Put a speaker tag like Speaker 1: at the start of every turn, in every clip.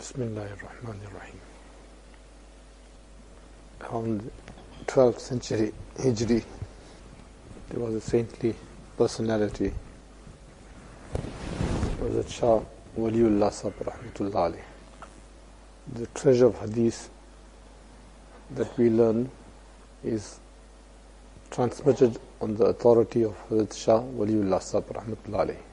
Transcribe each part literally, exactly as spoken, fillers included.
Speaker 1: Bismillahirrahmanirrahim. Around twelfth century Hijri, there was a saintly personality. It was a Shah Waliullah Sahib Rahmatullah alayh. The treasure of hadith that we learn is transmitted on the authority of Hazrat Shah Waliullah Sahib Rahmatullah alayh.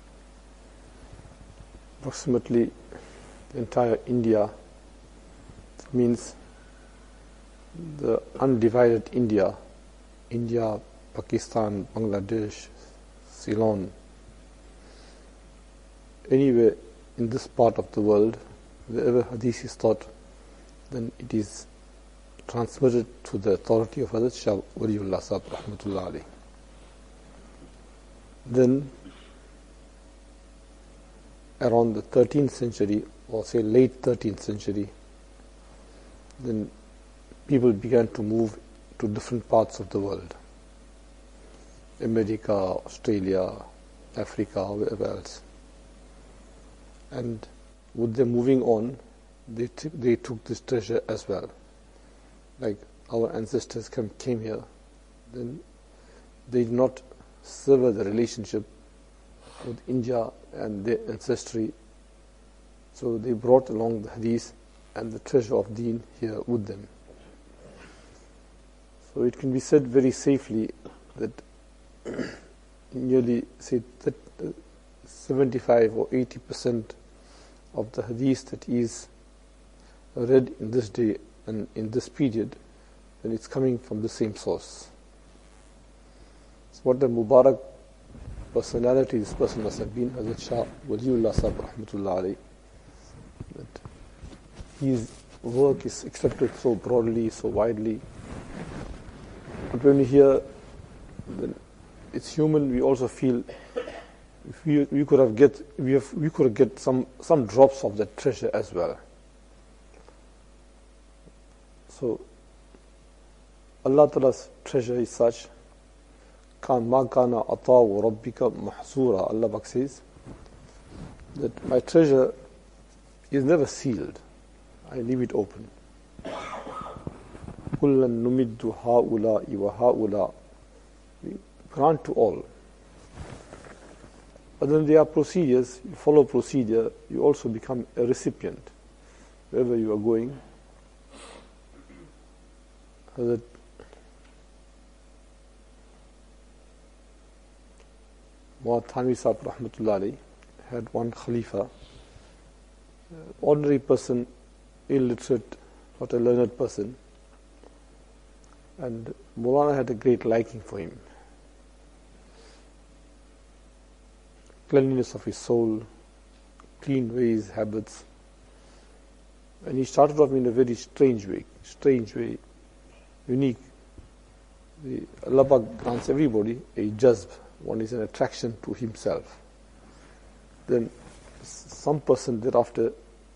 Speaker 1: Approximately the entire India, it means the undivided India, India, Pakistan, Bangladesh, Ceylon, anywhere in this part of the world, wherever hadith is taught, then it is transmitted to the authority of Hazrat Shah Waliullah Sahib Rahmatullah alayh. Then, around the thirteenth century, or say late thirteenth century, then people began to move to different parts of the world. America, Australia, Africa, wherever else. And with them moving on, they, t- they took this treasure as well. Like our ancestors came, came here, then they did not sever the relationship with India and their ancestry. So they brought along the hadith and the treasure of deen here with them. So it can be said very safely that nearly, say, that seventy-five or eighty percent of the hadith that is read in this day and in this period, then it's coming from the same source. So what a Mubarak personality this person must have been, Hazrat Shah Waliullah Sahib Rahmatullah alayh, that his work is accepted so broadly, so widely. But when we hear, then it's human, we also feel if we, we could have get we have we could get some some drops of that treasure as well. So Allah Ta'ala's treasure is such, Kan ma kana ata'u rabbika mahsura. Allah Pak says that my treasure is never sealed. I leave it open. Kullan numiddu ha'ula'i wa ha'ula. We grant to all. But then there are procedures. You follow procedure, you also become a recipient wherever you are going. Hazrat Muhammad Thanvi Sahib Rahmatullah alayh had one Khalifa, ordinary person, illiterate, not a learned person, and Maulana had a great liking for him. Cleanliness of his soul, clean ways, habits, and he started off in a very strange way, strange way, unique. The Allah Pak grants everybody a jazb. One is an attraction to himself. Then some person thereafter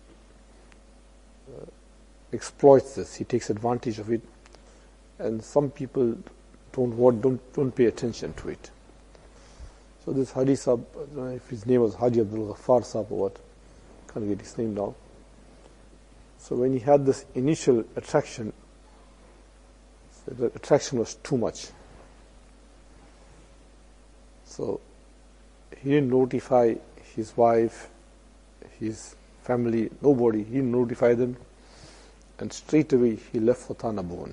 Speaker 1: uh, exploits this. He takes advantage of it, and some people don't want, don't don't pay attention to it. So this Haji Sahib, I don't know if his name was Haji Abdul Ghaffar Sahib or what, can't get his name now. So when he had this initial attraction, the attraction was too much. So he didn't notify his wife, his family, nobody. He didn't notify them, and straight away he left for Tanabon.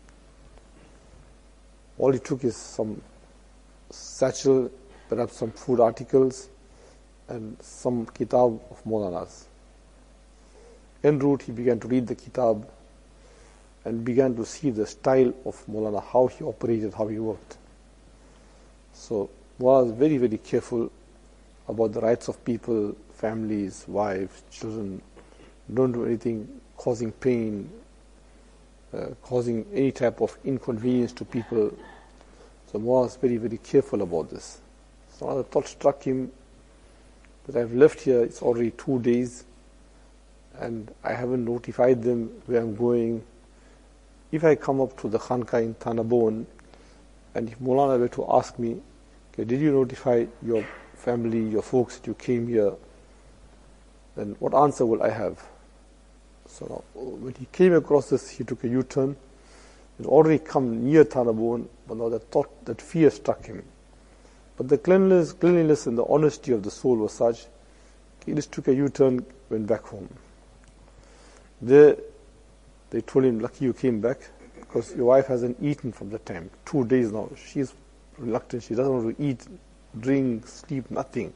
Speaker 1: All he took is some satchel, perhaps some food articles, and some kitab of Maulana's. En route, he began to read the kitab and began to see the style of Maulana, how he operated, how he worked. So Maulana was very, very careful about the rights of people, families, wives, children. Don't do anything causing pain, uh, causing any type of inconvenience to people. So Maulana was very, very careful about this. So another thought struck him that I've left here, it's already two days, and I haven't notified them where I'm going. If I come up to the Khanka in Tanabon, and if Maulana were to ask me, okay, did you notify your family, your folks that you came here, then what answer will I have? So now, when he came across this, he took a U-turn. He'd already come near Tanabun, but now that thought, that fear struck him. But the cleanliness, cleanliness and the honesty of the soul was such, he just took a U-turn, went back home. There, they told him, lucky you came back, because your wife hasn't eaten from that time. Two days now. She's reluctant. She doesn't want to eat, drink, sleep, nothing.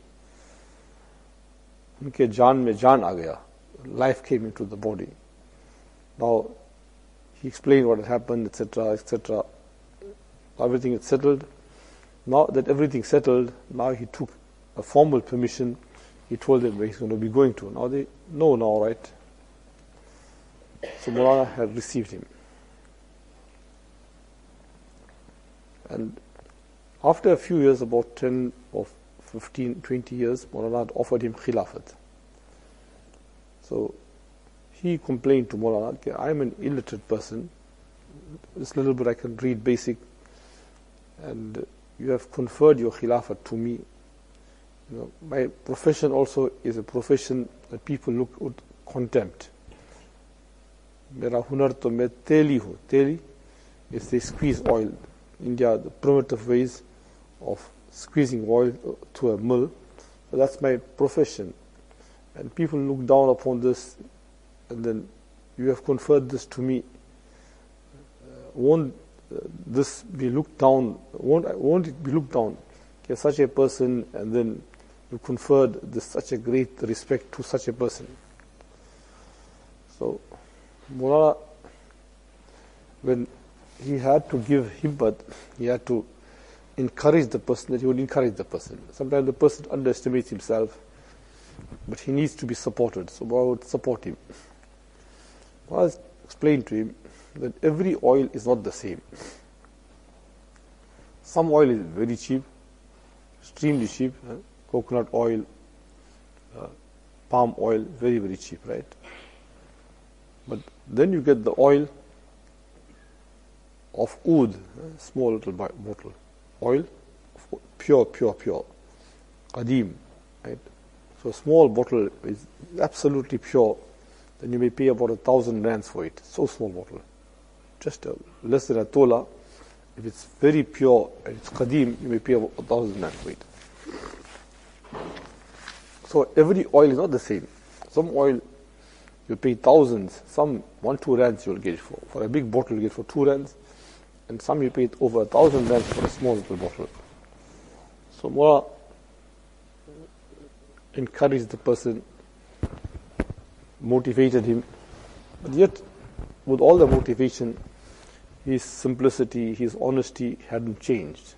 Speaker 1: Unke jaan mein jaan aa gaya. Life came into the body. Now, he explained what had happened, et cetera, et cetera. Everything is settled. Now that everything settled, now he took a formal permission. He told them where he's going to be going to. Now they know now, right? So Maulana had received him. And after a few years, about ten or fifteen, twenty years, Maulana had offered him Khilafat. So he complained to Maulana, okay, I'm an illiterate person. This little bit I can read basic. And you have conferred your Khilafat to me. You know, my profession also is a profession that people look with contempt. Mera hunar to main teli hu. Teli is they squeeze oil. India, the primitive ways of squeezing oil to a mill. So that's my profession. And people look down upon this, and then you have conferred this to me. Uh, won't uh, this be looked down? Won't, won't it be looked down? Okay, such a person, and then you conferred this such a great respect to such a person. So, Maulana, when he had to give himmat, he had to encourage the person, that he would encourage the person. Sometimes the person underestimates himself, but he needs to be supported. So Maulana would support him. Maulana explained to him that every oil is not the same. Some oil is very cheap, extremely cheap. Uh, coconut oil, uh, palm oil, very, very cheap, right? But then you get the oil of oud, uh, small little bottle, oil, pure, pure, pure, qadim, right? So a small bottle is absolutely pure, then you may pay about a thousand rands for it. So small bottle, just a, less than a tola. If it's very pure and it's qadim, you may pay about a thousand rands for it. So every oil is not the same. Some oil you pay thousands, some one, two rands you will get it for. For a big bottle you get for two rands, and some you pay over a thousand rands for a small little bottle. So Mullah encouraged the person, motivated him, but yet with all the motivation, his simplicity, his honesty hadn't changed.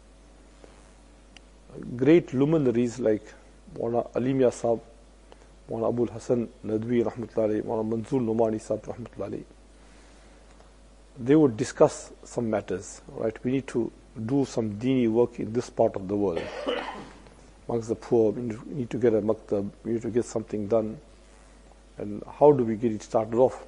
Speaker 1: Great luminaries like Maulana Ali Mia Sahab, Maulana Abul Hasan Nadwi rahmatullahi, Maulana Manzoor Numani Sahab rahmatullahi, they would discuss some matters, right? We need to do some dini work in this part of the world. Amongst the poor, we need to get a maktab, we need to get something done. And how do we get it started off?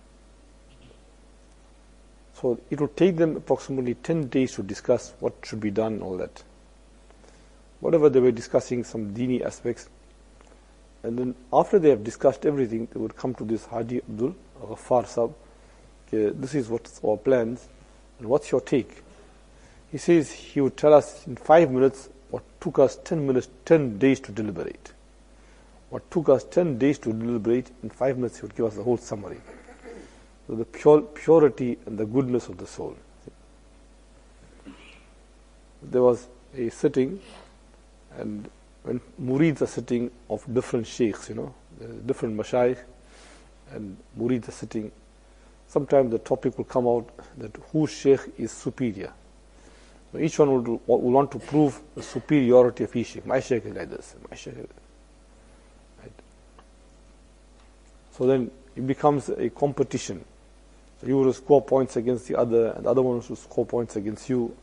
Speaker 1: So it would take them approximately ten days to discuss what should be done and all that. Whatever they were discussing, some dini aspects. And then after they have discussed everything, they would come to this Haji Abdul Ghaffar Sahab. Okay, this is what's our plans, and what's your take? He says he would tell us in five minutes what took us ten minutes, ten days to deliberate. What took us ten days to deliberate, in five minutes he would give us the whole summary. So the pure, purity and the goodness of the soul. There was a sitting, and when murids are sitting of different sheikhs, you know, different mashayikh, and murids are sitting, sometimes the topic will come out that whose sheikh is superior. So each one would, would want to prove the superiority of each sheikh. My sheikh is like this, my sheikh is like this. Right? So then it becomes a competition. So you will score points against the other, and the other one will score points against you.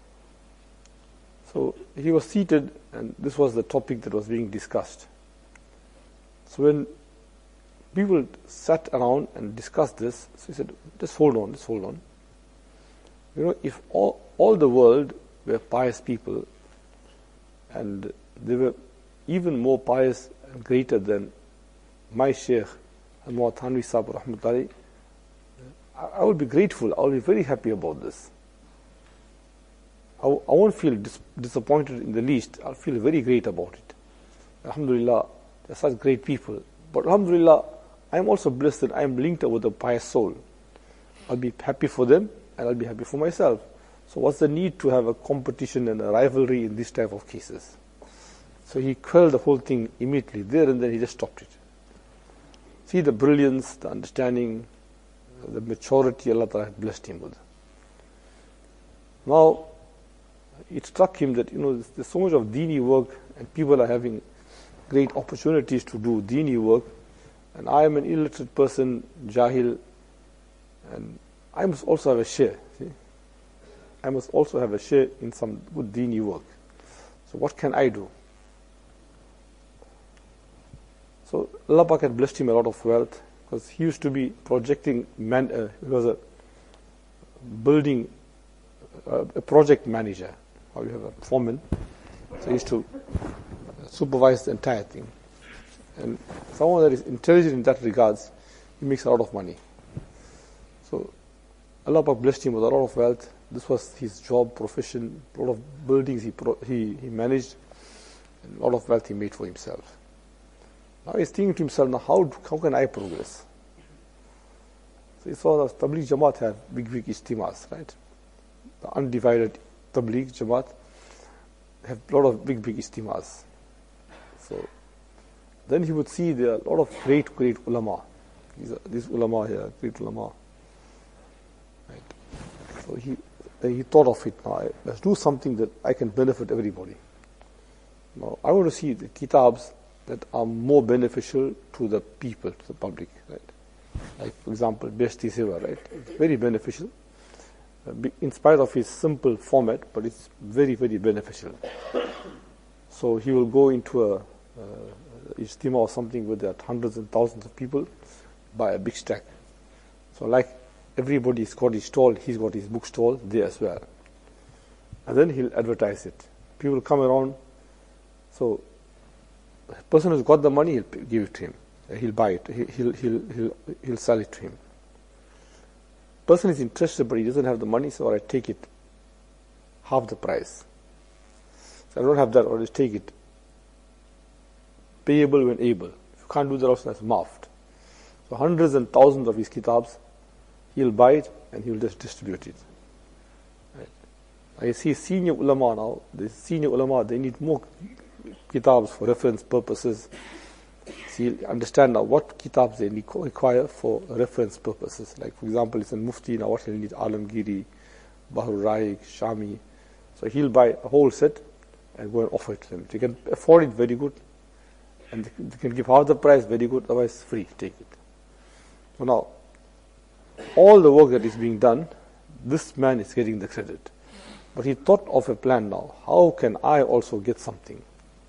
Speaker 1: So he was seated, and this was the topic that was being discussed. So when people sat around and discussed this, so he said, just hold on, just hold on. You know, if all, all the world were pious people, and they were even more pious and greater than my Sheikh, Anwar Thanvi Sahib Rahmatullahi, I, I will be grateful, I will be very happy about this. I, I won't feel dis, disappointed in the least, I'll feel very great about it. Alhamdulillah, they're such great people. But Alhamdulillah, I'm also blessed that I'm linked with a pious soul. I'll be happy for them and I'll be happy for myself. So what's the need to have a competition and a rivalry in this type of cases? So he quelled the whole thing immediately there and then he just stopped it. See the brilliance, the understanding, the maturity Allah Ta'ala had blessed him with. Now, it struck him that, you know, there's, there's so much of dini work and people are having great opportunities to do dini work, and I am an illiterate person, jahil, and I must also have a share. See? I must also have a share in some good dini work. So what can I do? So Allah Pak had blessed him a lot of wealth, because he used to be projecting, man, uh, he was a building, uh, a project manager, or you have a foreman, so he used to supervise the entire thing. And someone that is intelligent in that regards, he makes a lot of money. So Allah Pak blessed him with a lot of wealth. This was his job, profession, a lot of buildings he, pro he, he managed, and a lot of wealth he made for himself. Now he's thinking to himself, now how, how can I progress? So he saw that Tabligh Jamaat had big, big ijtimas, right? The undivided Tabligh Jamaat have a lot of big, big ijtimas. So then he would see there are a lot of great, great ulama. These, are, these ulama here, great ulama. Right? So he, then he thought of it, now let's do something that I can benefit everybody. Now I want to see the kitabs that are more beneficial to the people, to the public, right? Like, for example, Beheshti Seva, right? It's very beneficial, uh, in spite of its simple format, but it's very, very beneficial. So he will go into a uh, ijtima or something with that hundreds and thousands of people, buy a big stack. So like everybody's got his stall, he's got his book stall there as well. And then he'll advertise it. People come around, so the person who's got the money, he'll give it to him. He'll buy it. He'll, he'll, he'll, he'll sell it to him. Person is interested, but he doesn't have the money, so I take it half the price. So I don't have that, or just take it. Payable when able. If you can't do that, also that's maafed. So hundreds and thousands of his kitabs, he'll buy it and he'll just distribute it. Right. I see senior ulama now. The senior ulama, they need more kitabs for reference purposes. See, understand now what kitabs they require for reference purposes. Like, for example, it's in Mufti now, what he'll need, Alamgiri, Bahrul Raik, Shami. So he'll buy a whole set and go and offer it to them. If they can afford it, very good. And they can give half the price, very good. Otherwise, free, take it. So now, all the work that is being done, this man is getting the credit. But he thought of a plan now. How can I also get something?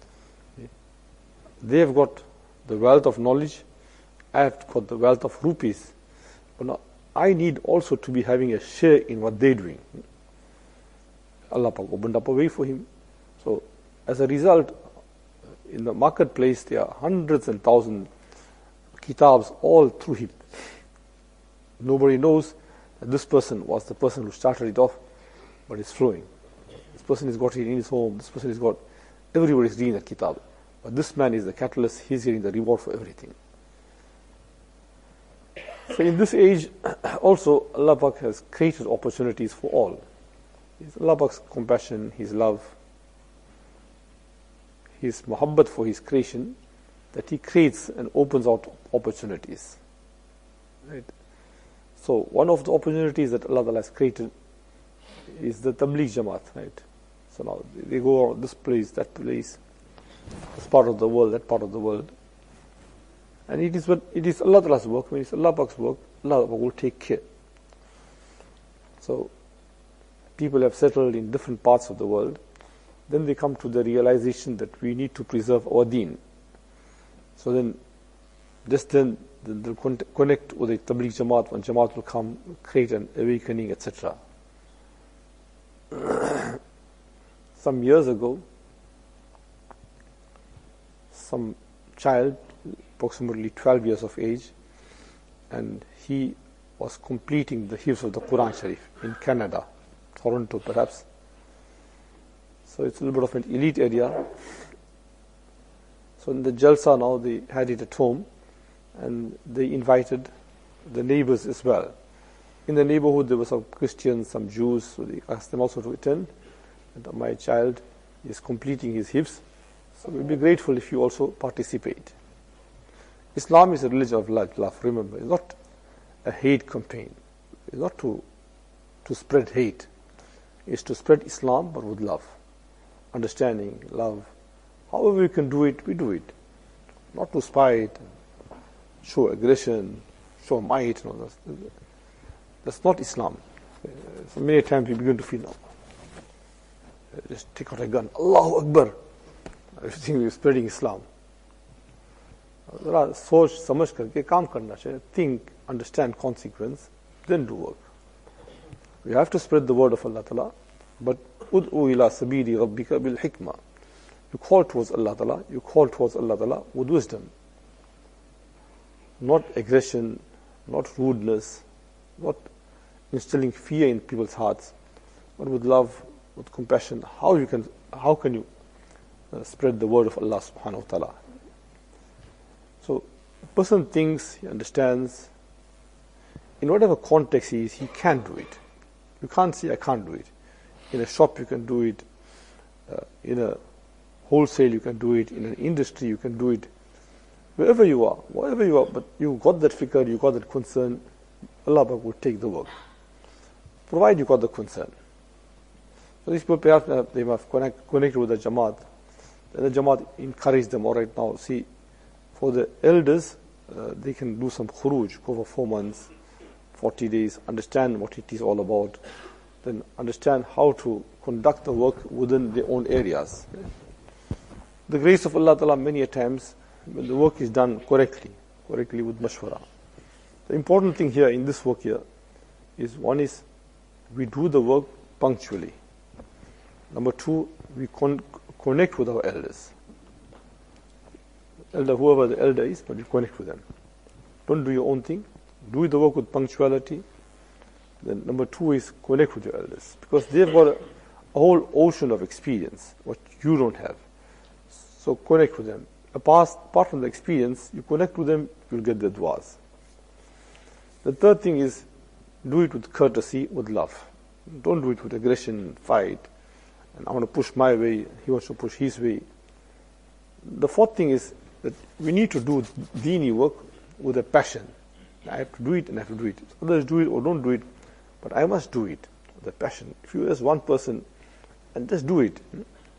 Speaker 1: They have got the wealth of knowledge, I have got the wealth of rupees. But now I need also to be having a share in what they're doing. Allah Pak opened up a way for him. So as a result, in the marketplace there are hundreds and thousands kitabs all through him. Nobody knows that this person was the person who started it off, but it's flowing. This person has got it in his home, this person has got, everybody is reading that kitab. But this man is the catalyst, he's getting the reward for everything. So in this age, also Allah Pak has created opportunities for all. It's Allah Pak's compassion, His love, His muhabbat for His creation, that He creates and opens out opportunities. Right? So one of the opportunities that Allah has created is the Tabligh Jamaat, right? So now they go around this place, that place, this part of the world, that part of the world. And it is when it is Allah Ta'ala's work, when it's Allah Pak's work, Allah will take care. So people have settled in different parts of the world. Then they come to the realization that we need to preserve our deen. So then, just then, they'll connect with the Tabligh Jamaat, when Jamaat will come, create an awakening, et cetera. Some years ago, some child, approximately twelve years of age, and he was completing the hifz of the Quran Sharif in Canada, Toronto perhaps. So it's a little bit of an elite area. So in the Jalsa now, they had it at home, and they invited the neighbors as well. In the neighborhood there were some Christians, some Jews, so they asked them also to attend. And my child is completing his hifz, so we'll be grateful if you also participate. Islam is a religion of love, love. Remember, it's not a hate campaign. It's not to to spread hate. It's to spread Islam, but with love, understanding, love. However we can do it, we do it. Not to spite, show aggression, show might. And all that. That's not Islam. So many times we begin to feel, no, just take out a gun, Allahu Akbar. I think we're spreading Islam. जरा सोच समझ करके काम करना चाहिए. Think, understand consequence, then do work. We have to spread the word of Allah Ta'ala, but ud'u ila sabili rabbika bil hikmah. You call towards Allah Ta'ala, you call towards Allah Ta'ala with wisdom. Not aggression, not rudeness, not instilling fear in people's hearts, but with love, with compassion. How you can, how can you uh, spread the word of Allah Subhanahu wa Ta'ala? So, a person thinks, he understands, in whatever context he is, he can do it. You can't say, I can't do it. In a shop you can do it, uh, in a wholesale you can do it, in an industry you can do it, wherever you are, wherever you are, but you got that fikr, you got that concern, Allah will take the work. Provide you got the concern. So these people perhaps uh, they have connect, connected with the Jamaat, and the Jamaat encourage them, all right now, see, for the elders, uh, they can do some khuruj, go for four months, forty days, understand what it is all about, then understand how to conduct the work within their own areas. The grace of Allah Ta'ala, many a times, when the work is done correctly, correctly with mashwara. The important thing here in this work here is, one is, we do the work punctually. Number two, we con- connect with our elders. Elder, whoever the elder is, but you connect with them. Don't do your own thing. Do the work with punctuality. Then number two is connect with your elders, because they've got a, a whole ocean of experience, what you don't have. So connect with them. Apart, apart from the experience, you connect with them, you'll get the du'as. The third thing is, do it with courtesy, with love. Don't do it with aggression, fight, and I want to push my way, he wants to push his way. The fourth thing is that we need to do deeni work with a passion. I have to do it and I have to do it. Others do it or don't do it, but I must do it with a passion. If you ask one person, and just do it.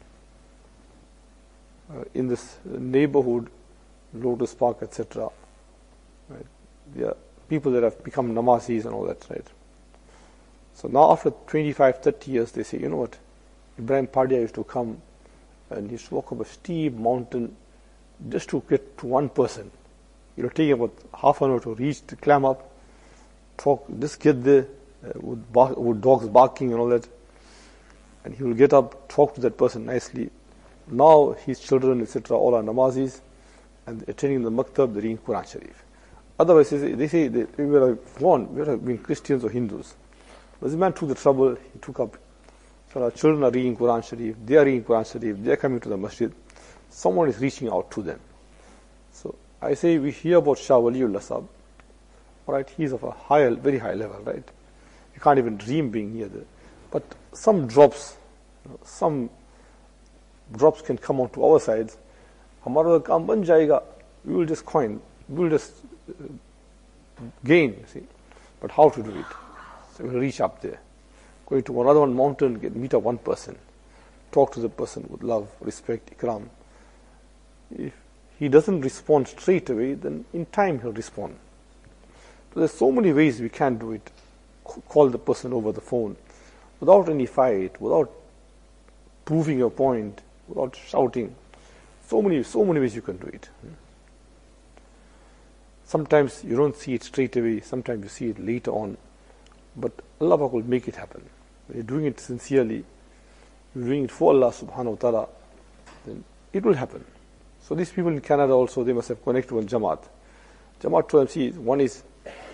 Speaker 1: Uh, in this neighborhood, Lotus Park, et cetera, right? There are people that have become namazis and all that, right? So now after twenty-five, thirty years, they say, you know what, Ibrahim Padia used to come and he used to walk up a steep mountain just to get to one person. It will take about half an hour to reach, to climb up, talk, just get there uh, with, bark, with dogs barking and all that. And he will get up, talk to that person nicely. Now his children, et cetera, all are namazis and attending the maktab, the reading Quran Sharif. Otherwise, they say, they say that we would have gone, we would have been Christians or Hindus. But this man took the trouble, he took up. So our children are reading Quran Sharif, they are reading Quran Sharif, they are coming to the masjid. Someone is reaching out to them. So I say, we hear about Shah Waliullah Sahib. Alright, he is of a high, very high level, right? You can't even dream being near there. But some drops, you know, some drops can come onto our sides. Hamara kaam ban jayega. We will just coin, we will just uh, gain, see. But how to do it? So we will reach up there. Going to another one mountain, get, meet up one person. Talk to the person with love, respect, ikram. If he doesn't respond straight away, then in time he'll respond. So there's so many ways we can do it. Call the person over the phone, without any fight, without proving your point, without shouting. So many, so many ways you can do it. Sometimes you don't see it straight away, sometimes you see it later on. But Allah will make it happen. When you're doing it sincerely, you're doing it for Allah subhanahu wa ta'ala, then it will happen. So these people in Canada also, they must have connected with Jamaat. Jamaat told them, see, one is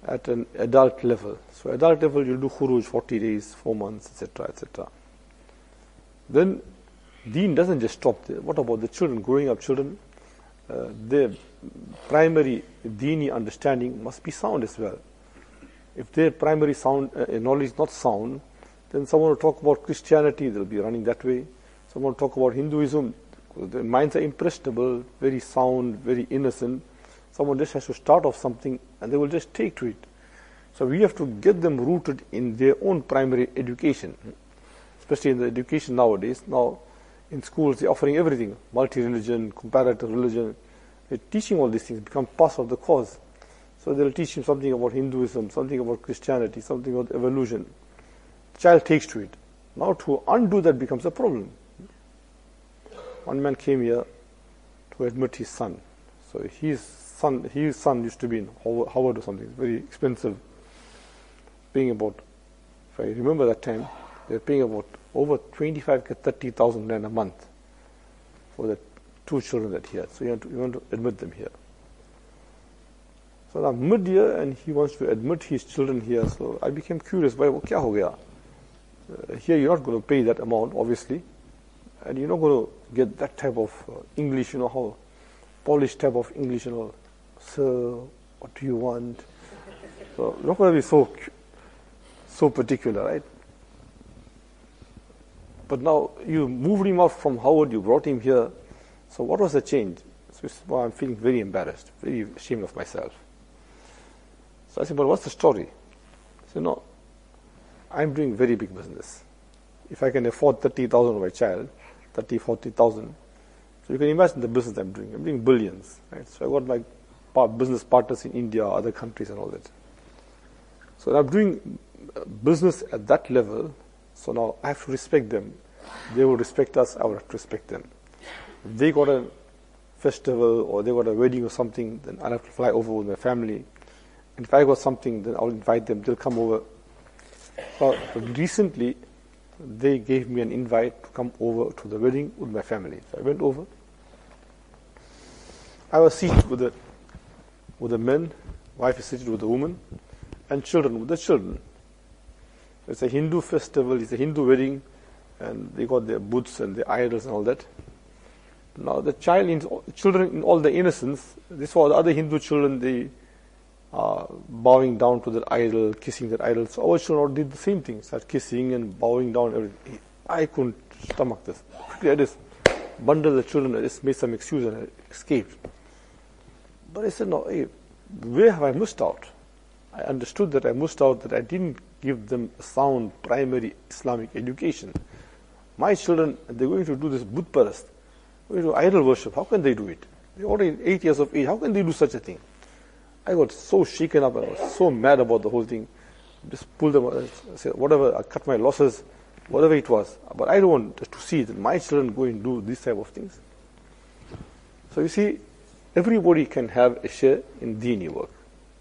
Speaker 1: at an adult level. So adult level, you'll do khuruj, forty days, four months, et cetera, et cetera. Then deen doesn't just stop there. What about the children, growing up children? Uh, their primary deeni understanding must be sound as well. If their primary sound uh, knowledge is not sound, then someone will talk about Christianity, they'll be running that way. Someone will talk about Hinduism, their minds are impressionable, very sound, very innocent. Someone just has to start off something and they will just take to it. So we have to get them rooted in their own primary education, especially in the education nowadays. Now, in schools, they're offering everything, multi-religion, comparative religion. They're teaching all these things, become part of the course. So they'll teach him something about Hinduism, something about Christianity, something about evolution. The child takes to it. Now to undo that becomes a problem. One man came here to admit his son. So his son, his son used to be in Howard or something, very expensive, paying about, if I remember that time, they were paying about over twenty-five to thirty thousand rand a month for the two children that he had. So you want to, you want to admit them here. So now mid-year, and he wants to admit his children here. So I became curious, why, what kya ho gaya? Uh, here you're not going to pay that amount, obviously, and you're not going to get that type of uh, English, you know, how polished type of English, you know, sir, what do you want? So you're not going to be so, so particular, right? But now you moved him out from Howard, you brought him here. So what was the change? So well, I'm feeling very embarrassed, very ashamed of myself. So I said, but what's the story? He said, no, I'm doing very big business. If I can afford thirty thousand of my child, thirty, forty thousand, so you can imagine the business I'm doing. I'm doing billions, right? So I got my business partners in India, other countries and all that. So I'm doing business at that level. So now I have to respect them. They will respect us, I will have to respect them. If they got a festival or they got a wedding or something, then I'll have to fly over with my family. And if I got something, then I'll invite them, they'll come over. So recently, they gave me an invite to come over to the wedding with my family. So I went over. I was seated with the, with the men, wife is seated with the woman, and children with the children. It's a Hindu festival, it's a Hindu wedding, and they got their booths and their idols and all that. Now the child, in, children in all the innocence, this was the other Hindu children, they are bowing down to their idol, kissing their idol. So our children did the same thing, start kissing and bowing down. Everything. I couldn't stomach this. Quickly I just bundled the children, I just made some excuse and I escaped. But I said, no, hey, where have I missed out? I understood that I missed out, that I didn't give them a sound primary Islamic education. My children, they're going to do this Buddha parast, going to idol worship. How can they do it? They're already eight years of age. How can they do such a thing? I got so shaken up and I was so mad about the whole thing. Just pulled them, I said, whatever, I cut my losses, whatever it was. But I don't want to see that my children go and do these type of things. So you see, everybody can have a share in Deeni work.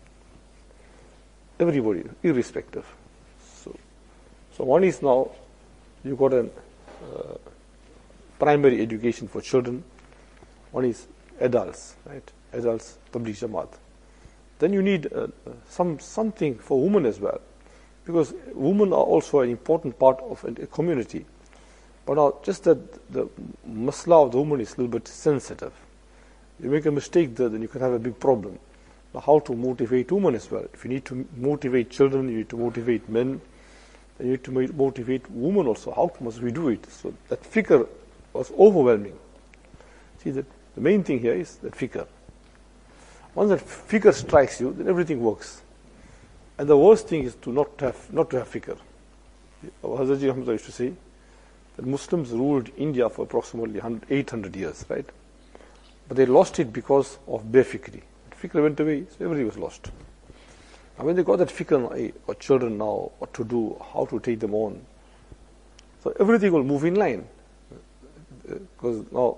Speaker 1: Everybody, irrespective. So, so one is now, you got a uh, primary education for children. One is adults, right? Adults, Tabligh Jamaat. Then you need uh, some something for women as well, because women are also an important part of a community. But now, just that the masla of the woman is a little bit sensitive. You make a mistake there, then you can have a big problem. Now, how to motivate women as well? If you need to motivate children, you need to motivate men, then you need to motivate women also. How must we do it? So that fikr was overwhelming. See, that the main thing here is that fikr. Once that fikr strikes you, then everything works. And the worst thing is to not have not to have fikr. Hazrat Ji Hamza used to say that Muslims ruled India for approximately eight hundred years, right? But they lost it because of bare fikri. Fikr went away, so everything was lost. And when they got that fikr, hey, or children now, what to do, how to take them on, so everything will move in line. Because now,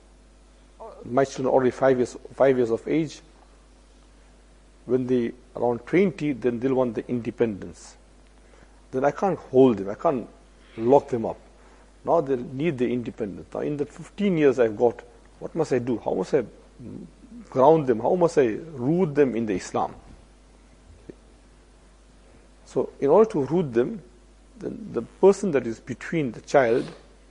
Speaker 1: my children are already five years, five years of age. When they around twenty, then they'll want the independence. Then I can't hold them, I can't lock them up. Now they need the independence. Now in the fifteen years I've got, what must I do? How must I ground them? How must I root them in the Islam? So in order to root them, the, the person that is between the child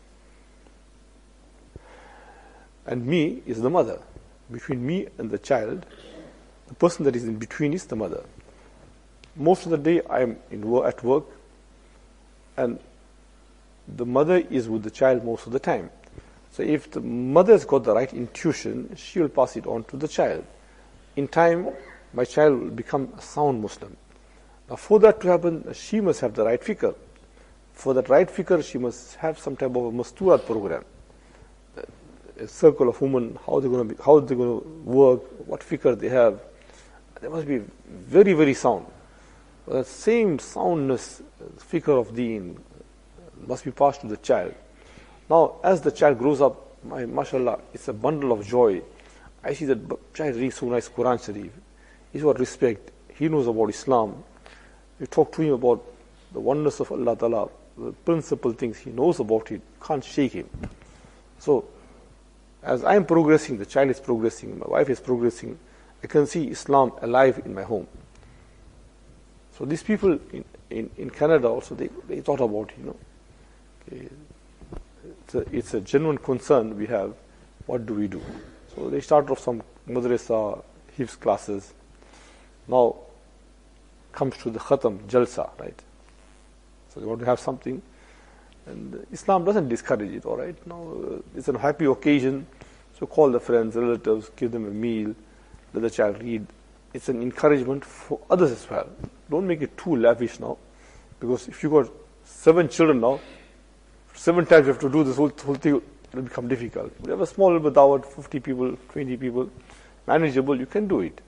Speaker 1: and me is the mother. Between me and the child, the person that is in between is the mother. Most of the day I am in wo- at work, and the mother is with the child most of the time. So if the mother has got the right intuition, she will pass it on to the child. In time, my child will become a sound Muslim. Now for that to happen, she must have the right fikr. For that right fikr, she must have some type of a masturat program. A circle of women, how they're going to be, how they're going to work, what fikr they have. They must be very, very sound. That same soundness, fikr of deen, must be passed to the child. Now, as the child grows up, my, mashallah, it's a bundle of joy. I see that child reads so nice Quran Sharif. He's got respect. He knows about Islam. You talk to him about the oneness of Allah Ta'ala, the principal things, he knows about it. Can't shake him. So, as I am progressing, the child is progressing, my wife is progressing, I can see Islam alive in my home. So these people in, in, in Canada also, they, they thought about, you know, okay, it's, a, it's a genuine concern we have, what do we do? So they started off some madrasa, hifz classes. Now comes to the khatam, jalsa, right? So they want to have something. And Islam doesn't discourage it, all right? Now, uh, it's a happy occasion, so call the friends, relatives, give them a meal, let the child read. It's an encouragement for others as well. Don't make it too lavish now, because if you got seven children now, seven times you have to do this whole, whole thing, it will become difficult. We have a small little dawat, fifty people, twenty people, manageable, you can do it.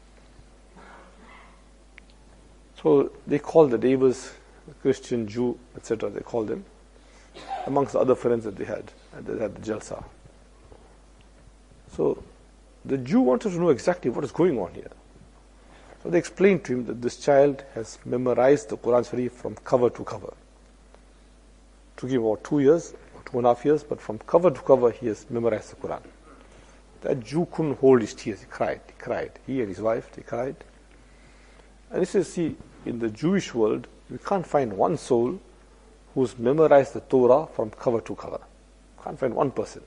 Speaker 1: So they call the neighbors, Christian, Jew, et cetera, they call them, amongst the other friends that they had, and they had the jalsa. So the Jew wanted to know exactly what is going on here. So they explained to him that this child has memorized the Quran Sharif from cover to cover. It took him about two years, or two and a half years, but from cover to cover he has memorized the Quran. That Jew couldn't hold his tears, he cried, he cried. He and his wife, they cried. And he says, see, in the Jewish world, we can't find one soul who's memorized the Torah from cover to cover. Can't find one person.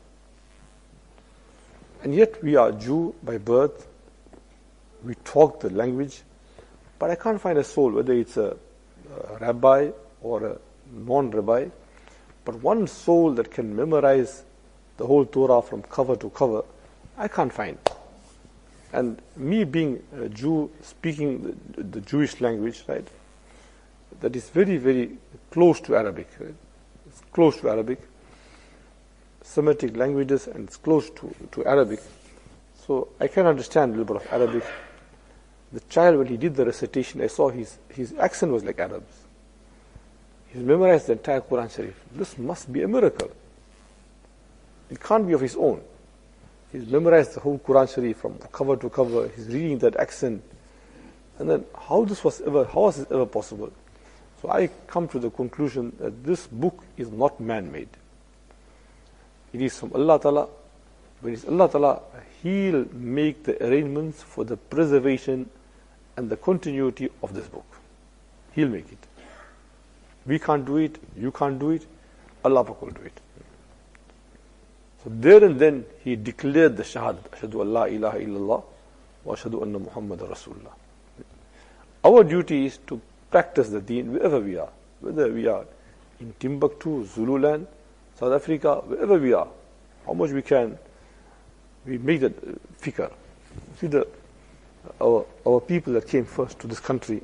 Speaker 1: And yet we are Jew by birth, we talk the language, but I can't find a soul, whether it's a, a rabbi or a non-rabbi, but one soul that can memorize the whole Torah from cover to cover, I can't find. And me being a Jew, speaking the, the Jewish language, right, that is very, very close to Arabic. Right? It's close to Arabic. Semitic languages, and it's close to, to Arabic. So I can understand a little bit of Arabic. The child, when he did the recitation, I saw his, his accent was like Arabs. He's memorized the entire Quran Sharif. This must be a miracle. It can't be of his own. He's memorized the whole Quran Sharif from cover to cover. He's reading that accent. And then how this was ever, how was this ever possible? So I come to the conclusion that this book is not man-made. It is from Allah Ta'ala. When it's Allah Ta'ala, He'll make the arrangements for the preservation and the continuity of this book. He'll make it. We can't do it, you can't do it, Allah will do it. So there and then He declared the Shahadat, Ashhadu an la ilaha illallah wa ashhadu anna Muhammadan Rasulullah. Our duty is to practice the deen wherever we are, whether we are in Timbuktu, Zululand, South Africa, wherever we are, how much we can, we make that fikr. See the our our people that came first to this country,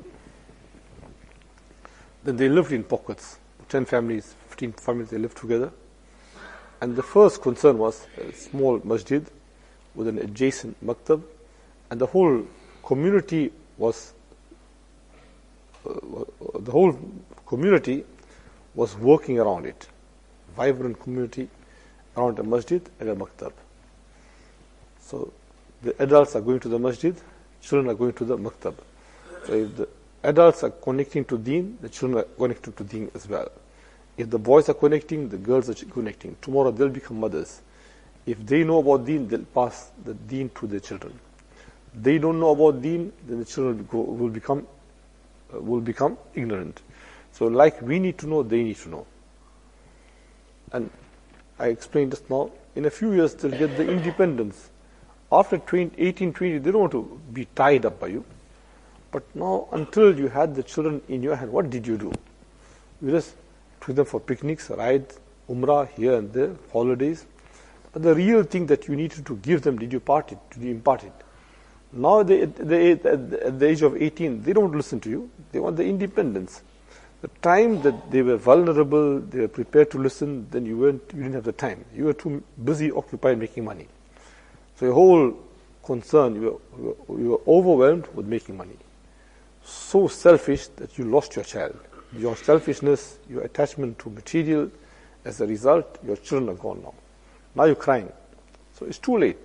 Speaker 1: then they lived in pockets, ten families, fifteen families, they lived together. And the first concern was a small masjid with an adjacent maktab, and the whole community was, uh, the whole community was working around it. Vibrant community around a masjid and a maktab. So the adults are going to the masjid, children are going to the maktab. So if the adults are connecting to deen, the children are connecting to deen as well. If the boys are connecting, the girls are connecting. Tomorrow they'll become mothers. If they know about deen, they'll pass the deen to their children. They don't know about deen, then the children will, go, will become uh, will become ignorant. So like we need to know, they need to know. And I explained just now, in a few years they'll get the independence. After eighteen, twenty, they don't want to be tied up by you. But now, until you had the children in your hand, what did you do? You just took them for picnics, rides, umrah here and there, holidays. But the real thing that you needed to give them, did you part it? Did you impart it? Now, they, they, at the age of eighteen, they don't listen to you. They want the independence. The time that they were vulnerable, they were prepared to listen, then you weren't, you didn't have the time. You were too busy, occupied making money. So your whole concern, you were, you were overwhelmed with making money. So selfish that you lost your child. Your selfishness, your attachment to material, as a result, your children are gone now. Now you're crying. So it's too late.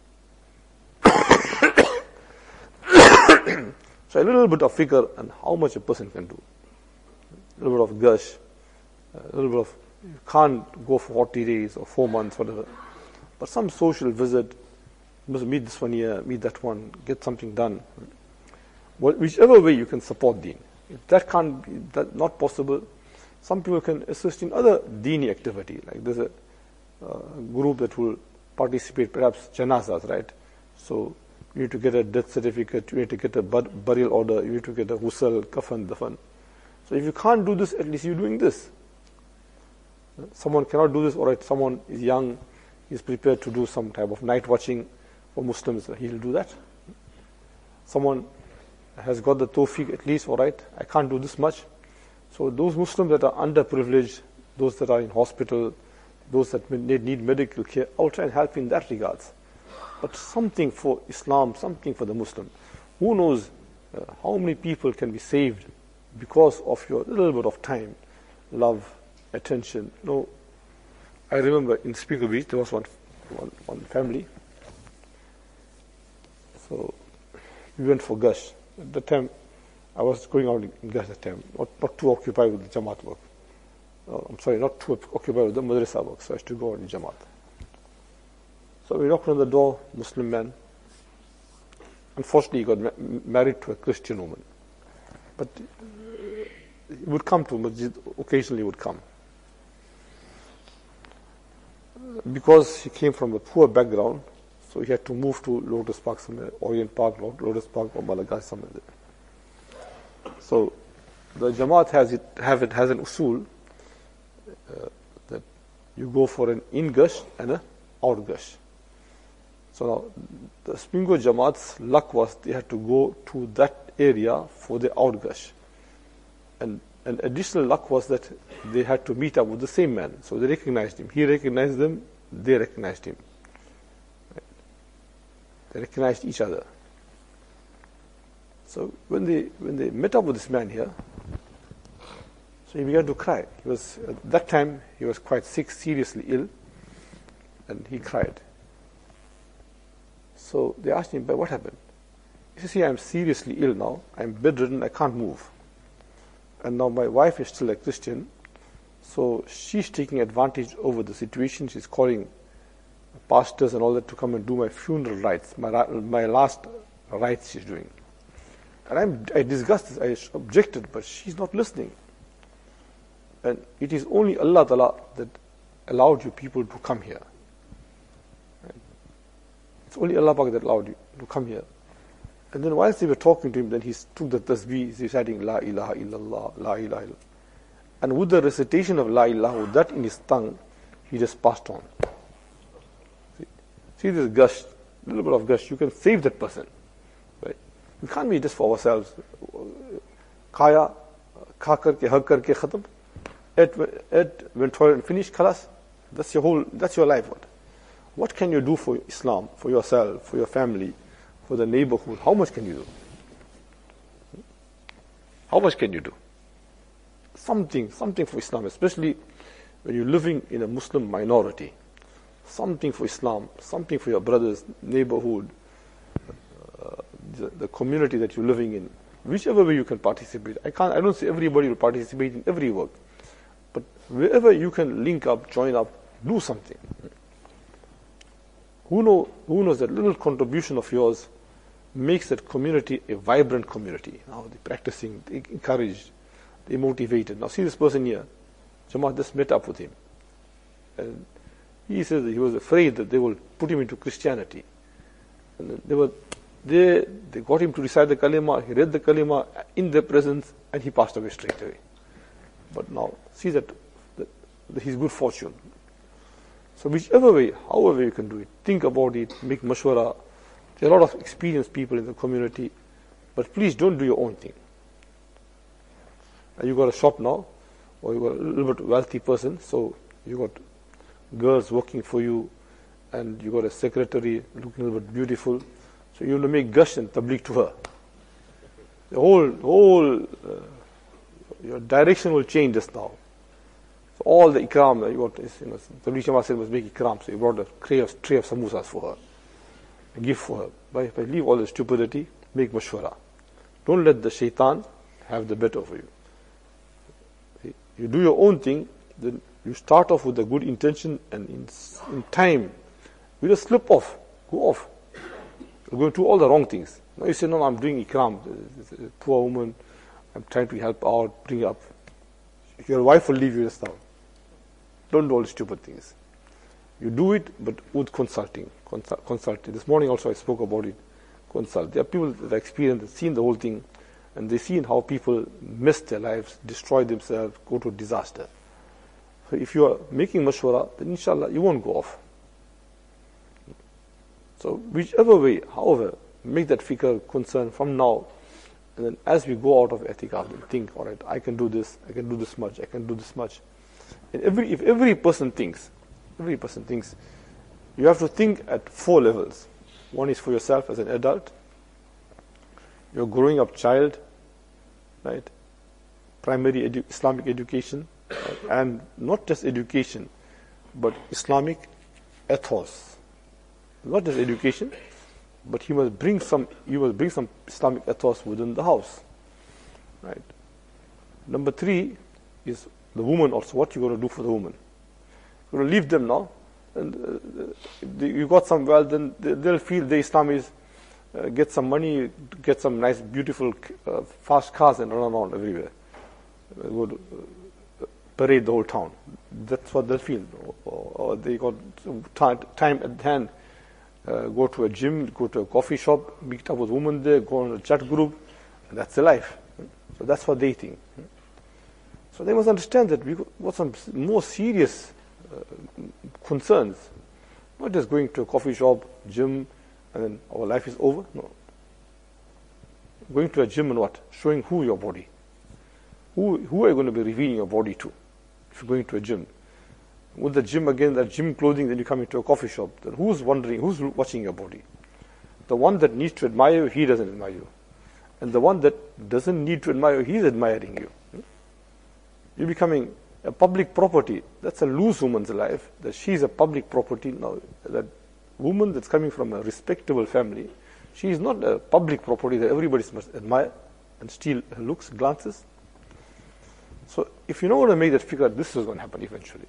Speaker 1: So a little bit of figure on how much a person can do. A little bit of gush, a little bit of, you can't go for forty days or four months, whatever. But some social visit, you must meet this one here, meet that one, get something done. Whichever way you can support deen. If that can't be that not possible, some people can assist in other deeni activity. Like there's a uh, group that will participate, perhaps janazas, right? So you need to get a death certificate, you need to get a bur- burial order, you need to get a ghusl, kafan, dafan. So if you can't do this, at least you're doing this. Someone cannot do this, all right, someone is young, he's prepared to do some type of night watching for Muslims, he'll do that. Someone has got the tawfiq, at least, all right, I can't do this much. So those Muslims that are underprivileged, those that are in hospital, those that need medical care, I'll try and help in that regards. But something for Islam, something for the Muslim. Who knows uh, how many people can be saved because of your little bit of time, love, attention. No, I remember in Speaker Beach, there was one, one, one family. So we went for Gush. At the time, I was going out in Gush at the time, not, not too occupied with the Jamaat work. Oh, I'm sorry, not too occupied with the Madrasa work, so I used to go out in Jamaat. So we knocked on the door, Muslim man. Unfortunately, he got ma- married to a Christian woman. But he would come to Masjid, occasionally would come. Because he came from a poor background, so he had to move to Lotus Park somewhere, Orient Park, Lotus Park, or Malaga somewhere there. So the Jamaat has it, have it has an usul uh, that you go for an in gush and an out gush. So now the Spingo Jamaat's luck was they had to go to that area for the out gush. And an additional luck was that they had to meet up with the same man. So they recognized him. He recognized them, they recognized him. They recognized each other. So when they when they met up with this man here, so he began to cry. He was at that time he was quite sick, seriously ill, and he cried. So they asked him, "But what happened?" He said, "See, I'm seriously ill now. I'm bedridden. I can't move. And now my wife is still a Christian, so she's taking advantage over the situation. She's calling pastors and all that to come and do my funeral rites, my my last rites she's doing. And I'm, I discussed this, I objected, but she's not listening. And it is only Allah Ta'ala that allowed you people to come here. Right? It's only Allah Ta'ala that allowed you to come here. And then whilst they were talking to him, then he took the tasbih, he's reciting La ilaha illallah, La ilaha illallah. And with the recitation of La ilaha, with that in his tongue, he just passed on. See, see this gush, a little bit of gush, you can save that person. Right? We can't be just for ourselves. Kaya, kha karke, hug karke, khatam. Ate, ate, went toilet and finished, khalas. That's your whole, that's your life. What? What can you do for Islam, for yourself, for your family, for the neighborhood? How much can you do? How much can you do? Something, something for Islam, especially when you're living in a Muslim minority. Something for Islam, something for your brothers, neighborhood, uh, the, the community that you're living in. Whichever way you can participate. I can't. I don't say everybody will participate in every work, but wherever you can link up, join up, do something. Who know? Who knows that little contribution of yours makes that community a vibrant community. Now they're practicing, they encouraged, they motivated. Now see this person here, Jamaat just met up with him. And he says that he was afraid that they will put him into Christianity. And they were they they got him to recite the kalima, he read the kalima in their presence, and he passed away straight away. But now see that, that, that his good fortune. So whichever way, however you can do it, think about it, make mashwara. There are a lot of experienced people in the community, but please don't do your own thing. And you got a shop now, or you got a little bit wealthy person, so you got girls working for you, and you got a secretary looking a little bit beautiful, so you want to make gush and tabligh to her. The whole, whole, uh, your direction will change just now. So all the ikram that you got, is, you know, Tabligh Jamaat said was make ikram, so you brought a tray of, tray of samosas for her, a gift for her. By, by leave all the stupidity, make mashwara. Don't let the shaitan have the better for you. You do your own thing, then you start off with a good intention, and in, in time, you just slip off, go off. You're going to do all the wrong things. Now you say, no, I'm doing ikram, a poor woman, I'm trying to help out, bring up. Your wife will leave you just now. Don't do all the stupid things. You do it, but with consulting. Consult, consulting. This morning also I spoke about it. Consult. There are people that have experienced, seen the whole thing, and they've seen how people miss their lives, destroy themselves, go to disaster. So if you are making mashwara, then inshallah you won't go off. So whichever way, however, make that fikr concern from now, and then as we go out of i'tikaf, then think, all right, I can do this, I can do this much, I can do this much. And every if every person thinks, every person thinks, you have to think at four levels. One is for yourself as an adult, your growing up child, right? Primary edu- Islamic education, right? And not just education, but Islamic ethos. Not just education, but he must bring some. You must bring some Islamic ethos within the house, right? Number three is the woman. Also, what you going to do for the woman? You're going to leave them now, and uh, the, you got some wealth, then they'll feel the Islam is uh, get some money, get some nice, beautiful, uh, fast cars, and run around everywhere. Uh, go to, uh, parade the whole town. That's what they'll feel. Or, or they got time, time at hand. Uh, go to a gym, go to a coffee shop, meet up with women there, go on a chat group, and that's the life. So that's what they think. So they must understand that we got some more serious uh, concerns. Not just going to a coffee shop, gym, and then our life is over. No. Going to a gym and what? Showing who your body. Who, who are you going to be revealing your body to if you're going to a gym? With the gym again, that gym clothing, then you come into a coffee shop. Then who's wondering, who's watching your body? The one that needs to admire you, he doesn't admire you. And the one that doesn't need to admire you, he's admiring you. You're becoming a public property. That's a loose woman's life, that she's a public property. Now, that woman that's coming from a respectable family, she is not a public property that everybody must admire and steal her looks, glances. So if you know how to make that figure, this is going to happen eventually.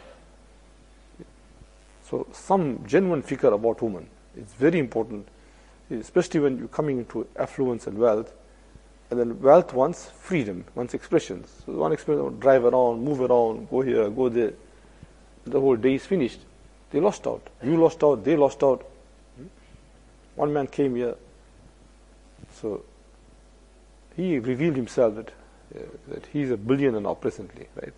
Speaker 1: So some genuine fikr about women, it's very important, especially when you're coming into affluence and wealth. And then wealth wants freedom, wants expressions. So one expression, drive around, move around, go here, go there. The whole day is finished. They lost out. You lost out, they lost out. One man came here, so he revealed himself that, uh, that he's a billionaire now presently, right?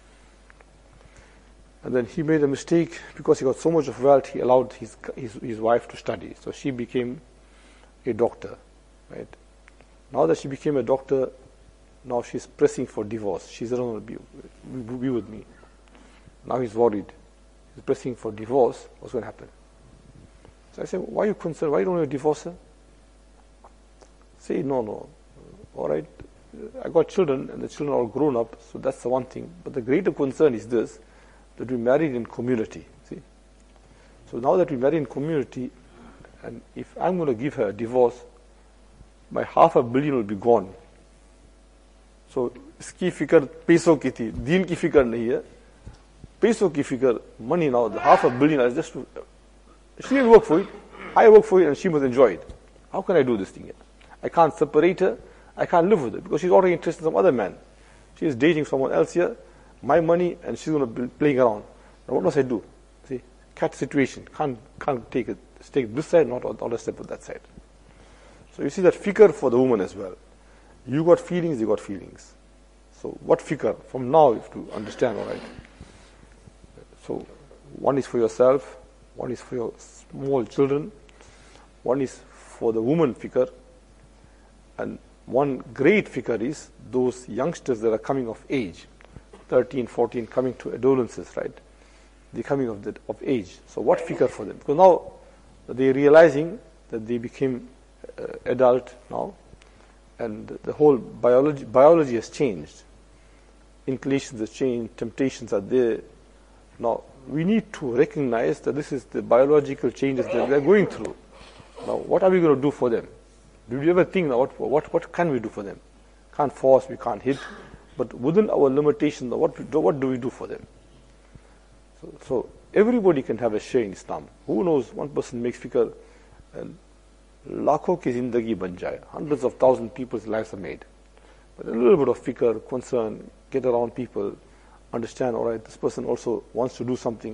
Speaker 1: And then he made a mistake because he got so much of wealth, he allowed his, his, his wife to study. So she became a doctor, right? Now that she became a doctor, now she's pressing for divorce. She doesn't want to be, be with me. Now he's worried. He's pressing for divorce. What's going to happen? So I said, why are you concerned? Why don't you divorce her? Say, no, no. All right, I got children and the children are all grown up, so that's the one thing. But the greater concern is this, that we married in community. See? So now that we married in community, and if I'm going to give her a divorce, my half a billion will be gone. So, iski fikr peso ki thi, deen ki fikr nahi hai. Peso ki fikr, money now, the half a billion is just to, she didn't work for it, I work for it and she must enjoy it. How can I do this thing here? I can't separate her. I can't live with her because she's already interested in some other man. She is dating someone else here, my money, and she's going to be playing around. Now what must I do? See, catch situation. Can't can't take it. Take this side, not on the step of that side. So you see that fikr for the woman as well. You got feelings, you got feelings. So what fikr? From now you have to understand, all right. So one is for yourself, one is for your small children, one is for the woman fikr, and one great fikr is those youngsters that are coming of age, thirteen, fourteen, coming to adolescence, right? The coming of the, of age. So what fikr for them? Because now they're realizing that they became uh, adult now, and the whole biology biology has changed. Inclinations have changed, temptations are there. Now we need to recognize that this is the biological changes that they're going through. Now what are we going to do for them? Do you ever think now what what what can we do for them? Can't force, we can't hit, but within our limitations, what what do we do for them? So, so everybody can have a share in Islam. Who knows? One person makes fikr, and lakhon ki zindagi ban jaye. Hundreds of thousand people's lives are made. But a little bit of fikr, concern, get around people, understand. All right, this person also wants to do something.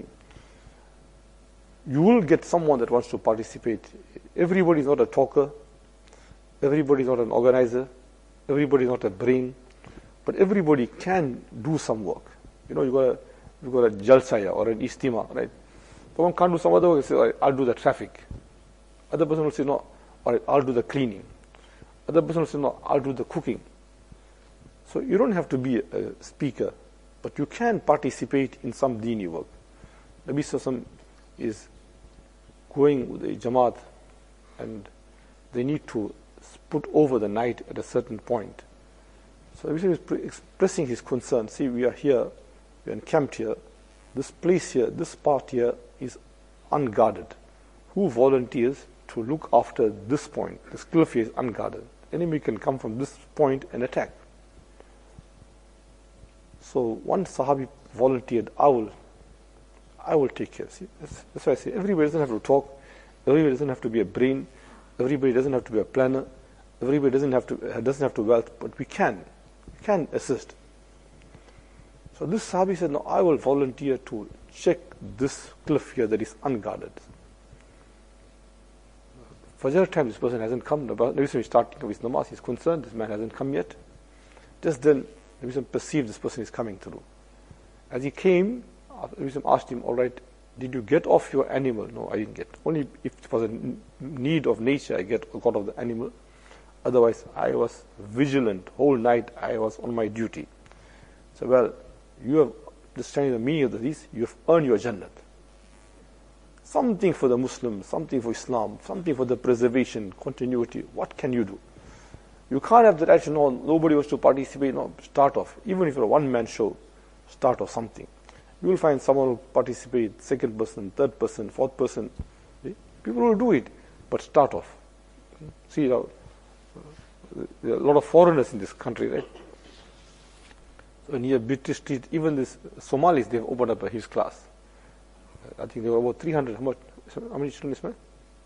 Speaker 1: You will get someone that wants to participate. Everybody is not a talker. Everybody is not an organizer. Everybody is not a brain. But everybody can do some work. You know, you got a you got a jalsa or an istima, right? Someone can't do some other work. Say, all right, I'll do the traffic. Other person will say, no, all right, I'll do the cleaning. Other person will say, no, I'll do the cooking. So you don't have to be a speaker, but you can participate in some dini work. Nabi Sallallahu is going with a jamaat, and they need to put over the night at a certain point. So Nabi Sallallahu is expressing his concern. See, we are here, we are encamped here. This place here, this part here is unguarded. Who volunteers to look after this point? This cliff here is unguarded. Enemy can come from this point and attack. So one Sahabi volunteered, I will, I will take care. See, that's, that's why I say everybody doesn't have to talk, everybody doesn't have to be a brain, everybody doesn't have to be a planner, everybody doesn't have to doesn't have to wealth, but we can, we can assist. So this Sahabi said, no, I will volunteer to check this cliff here that is unguarded. Fajr time, this person hasn't come. Nabi Sallallahu starting his namaz, he's concerned, this man hasn't come yet. Just then, Nabi Sallallahu perceived this person is coming through. As he came, Nabi Sallallahu asked him, all right, did you get off your animal? No, I didn't get. Only if it was a need of nature, I get got off the animal. Otherwise, I was vigilant. Whole night, I was on my duty. So, well, you have understanding the meaning of this, you have earned your Jannat. Something for the Muslim, something for Islam, something for the preservation, continuity. What can you do? You can't have that action, no, nobody wants to participate, no, start off. Even if you're a one-man show, start off something. You will find someone who participate, second person, third person, fourth person. See? People will do it, but start off. See, you know, there are a lot of foreigners in this country, right? So near British Street, even this Somalis, they've opened up a his class. I think there were about three hundred. How much? How many children is there?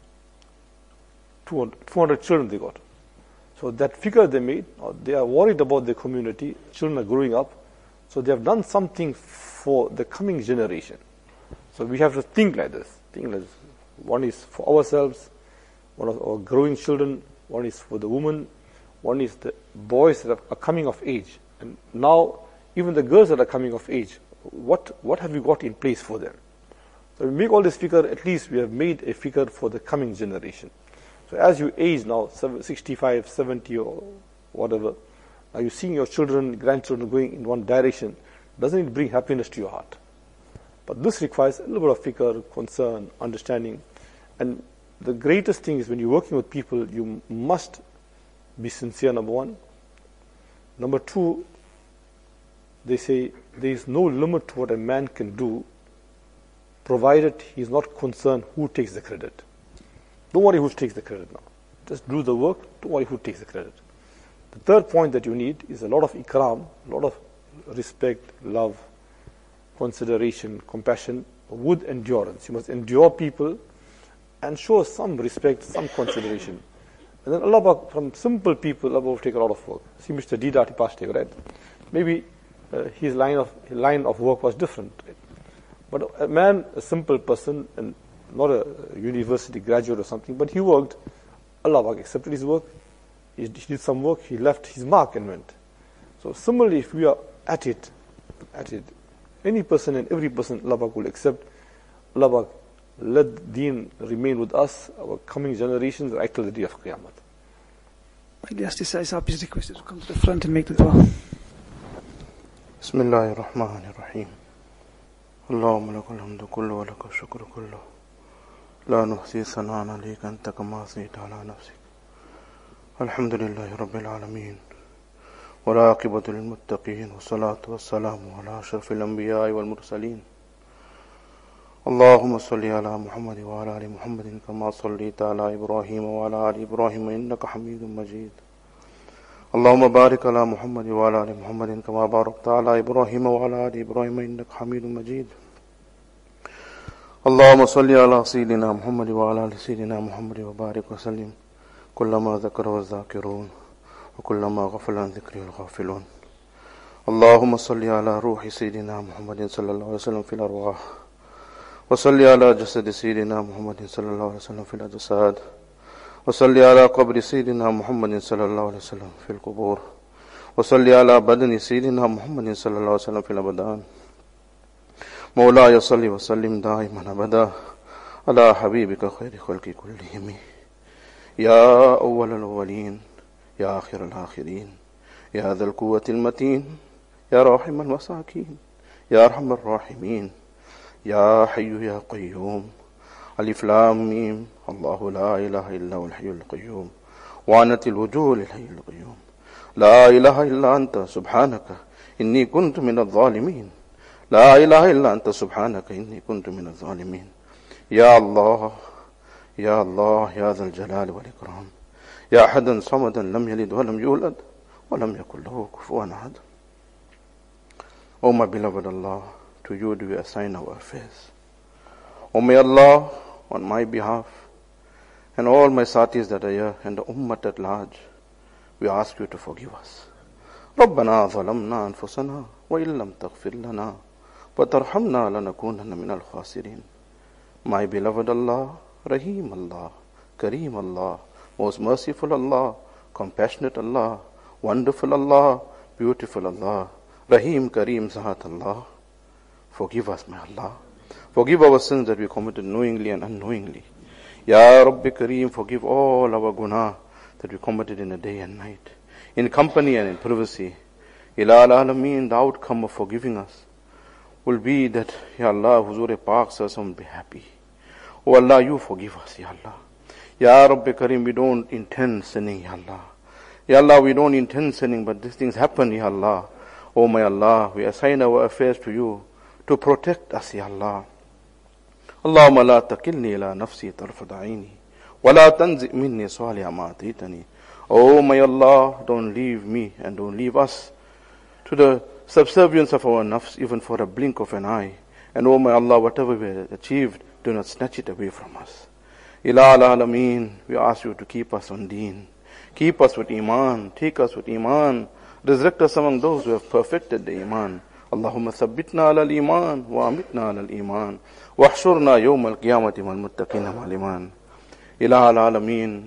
Speaker 1: two hundred, two hundred children they got. So that figure they made, they are worried about the community. Children are growing up, so they have done something for the coming generation. So we have to think like this. Think like this. One is for ourselves, one of our growing children. One is for the woman. One is the boys that are coming of age, and now even the girls that are coming of age. What what have we got in place for them? So we make all this figure, at least we have made a figure for the coming generation. So as you age now, sixty-five, seventy or whatever, now you're seeing your children, grandchildren going in one direction, doesn't it bring happiness to your heart? But this requires a little bit of figure, concern, understanding. And the greatest thing is when you're working with people, you must be sincere, number one. Number two, they say there is no limit to what a man can do, provided he is not concerned who takes the credit. Don't worry who takes the credit now. Just do the work, don't worry who takes the credit. The third point that you need is a lot of ikram, a lot of respect, love, consideration, compassion, with endurance. You must endure people and show some respect, some consideration. And then Allah Pak, from simple people, Allah will take a lot of work. See Mister Didati Pashte, right? Maybe uh, his line of his line of work was different. Right? But a man, a simple person, and not a university graduate or something, but he worked. Allah Pak accepted his work. He did some work. He left his mark and went. So similarly, if we are at it, at it, any person and every person, Allah Pak will accept. Allah Pak, let Deen remain with us, our coming generations, right till the day of Qiyamah.
Speaker 2: I'll ask this Isa, please requested to come to the front and make the dua.
Speaker 3: Bismillahir Rahmanir Rahim. Allahumma lakal hamdu kullu wa lakal shukru kullu. La nuhsi sana'an alayka anta kama asnayta ala nafsik. Alhamdulillahi Rabbil Alameen. Wa aqibatu lil muttaqeen. Wa salatu wa salamu ala ashrafil anbiya'i wal mursaleen. اللهم صل على محمد وعلى آل محمد كما صليت على إبراهيم وعلى آل إبراهيم إنك حميد مجيد اللهم بارك على محمد وعلى آل محمد كما باركت على إبراهيم وعلى آل إبراهيم إنك حميد مجيد اللهم صل على سيدنا محمد وعلى آل سيدنا محمد وبارك وسلم كلما ذكر الذاكرون وكلما غفل عن ذكره الغافلون اللهم صل على روح سيدنا محمد صلى الله عليه وسلم في الأرواح وصل على جسد سيدنا محمد صلى الله عليه وسلم في الأجساد وصل على قبر سيدنا محمد صلى الله عليه وسلم في القبور وصل على بدن سيدنا محمد صلى الله عليه وسلم في الأبدان مولاي صل وسلم دائما أبدا على حبيبك خير خلق كلهم يا أول الأولين يا آخر الآخرين يا ذا القوة المتين يا راحم المساكين يا أرحم الراحمين يا حي يا قيوم ألف لام ميم الله لا إله إلا هو الحي القيوم وعنت الوجوه للحي القيوم لا إله إلا أنت سبحانك إني كنت من الظالمين لا إله إلا أنت سبحانك إني كنت من الظالمين يا الله يا الله يا ذا الجلال والإكرام يا أحدا صمدا لم يلد ولم يولد ولم يكن له كفوا أحد. O my beloved Allah, to you do we assign our affairs. O may Allah, on my behalf, and all my satis that are here, and the ummah at large, we ask you to forgive us. ربنا ظلمنا أنفسنا وإن لم تغفر لنا وترحمنا لنكونن من الخاسرين. My beloved Allah, Rahim Allah, Kareem Allah, most merciful Allah, compassionate Allah, wonderful Allah, beautiful Allah, Rahim, Kareem, Zahat Allah. Forgive us, my Allah. Forgive our sins that we committed knowingly and unknowingly. Ya Rabbi Kareem, forgive all our guna that we committed in the day and night, in company and in privacy. Ila al-alameen, the outcome of forgiving us will be that, Ya Allah, Huzur Pak Sassam will be happy. Oh Allah, you forgive us, Ya Allah. Ya Rabbi Kareem, we don't intend sinning, Ya Allah. Ya Allah, we don't intend sinning, but these things happen, Ya Allah. Oh my Allah, we assign our affairs to you to protect us, Ya Allah. Allahumma la takilni ila nafsi tarfat aini wa la tanzi' minni salih ma atitani. Oh my Allah, don't leave me and don't leave us to the subservience of our nafs even for a blink of an eye. And oh my Allah, whatever we have achieved, do not snatch it away from us. Ila al-alameen, we ask you to keep us on deen. Keep us with iman, take us with iman. Resurrect us among those who have perfected the iman. Allahumma thabbitna ala al-iman wa amitna ala al-iman wa ahshurna yawm al-qiyamati wal muttaqina ma'al iman. Ila al-alameen,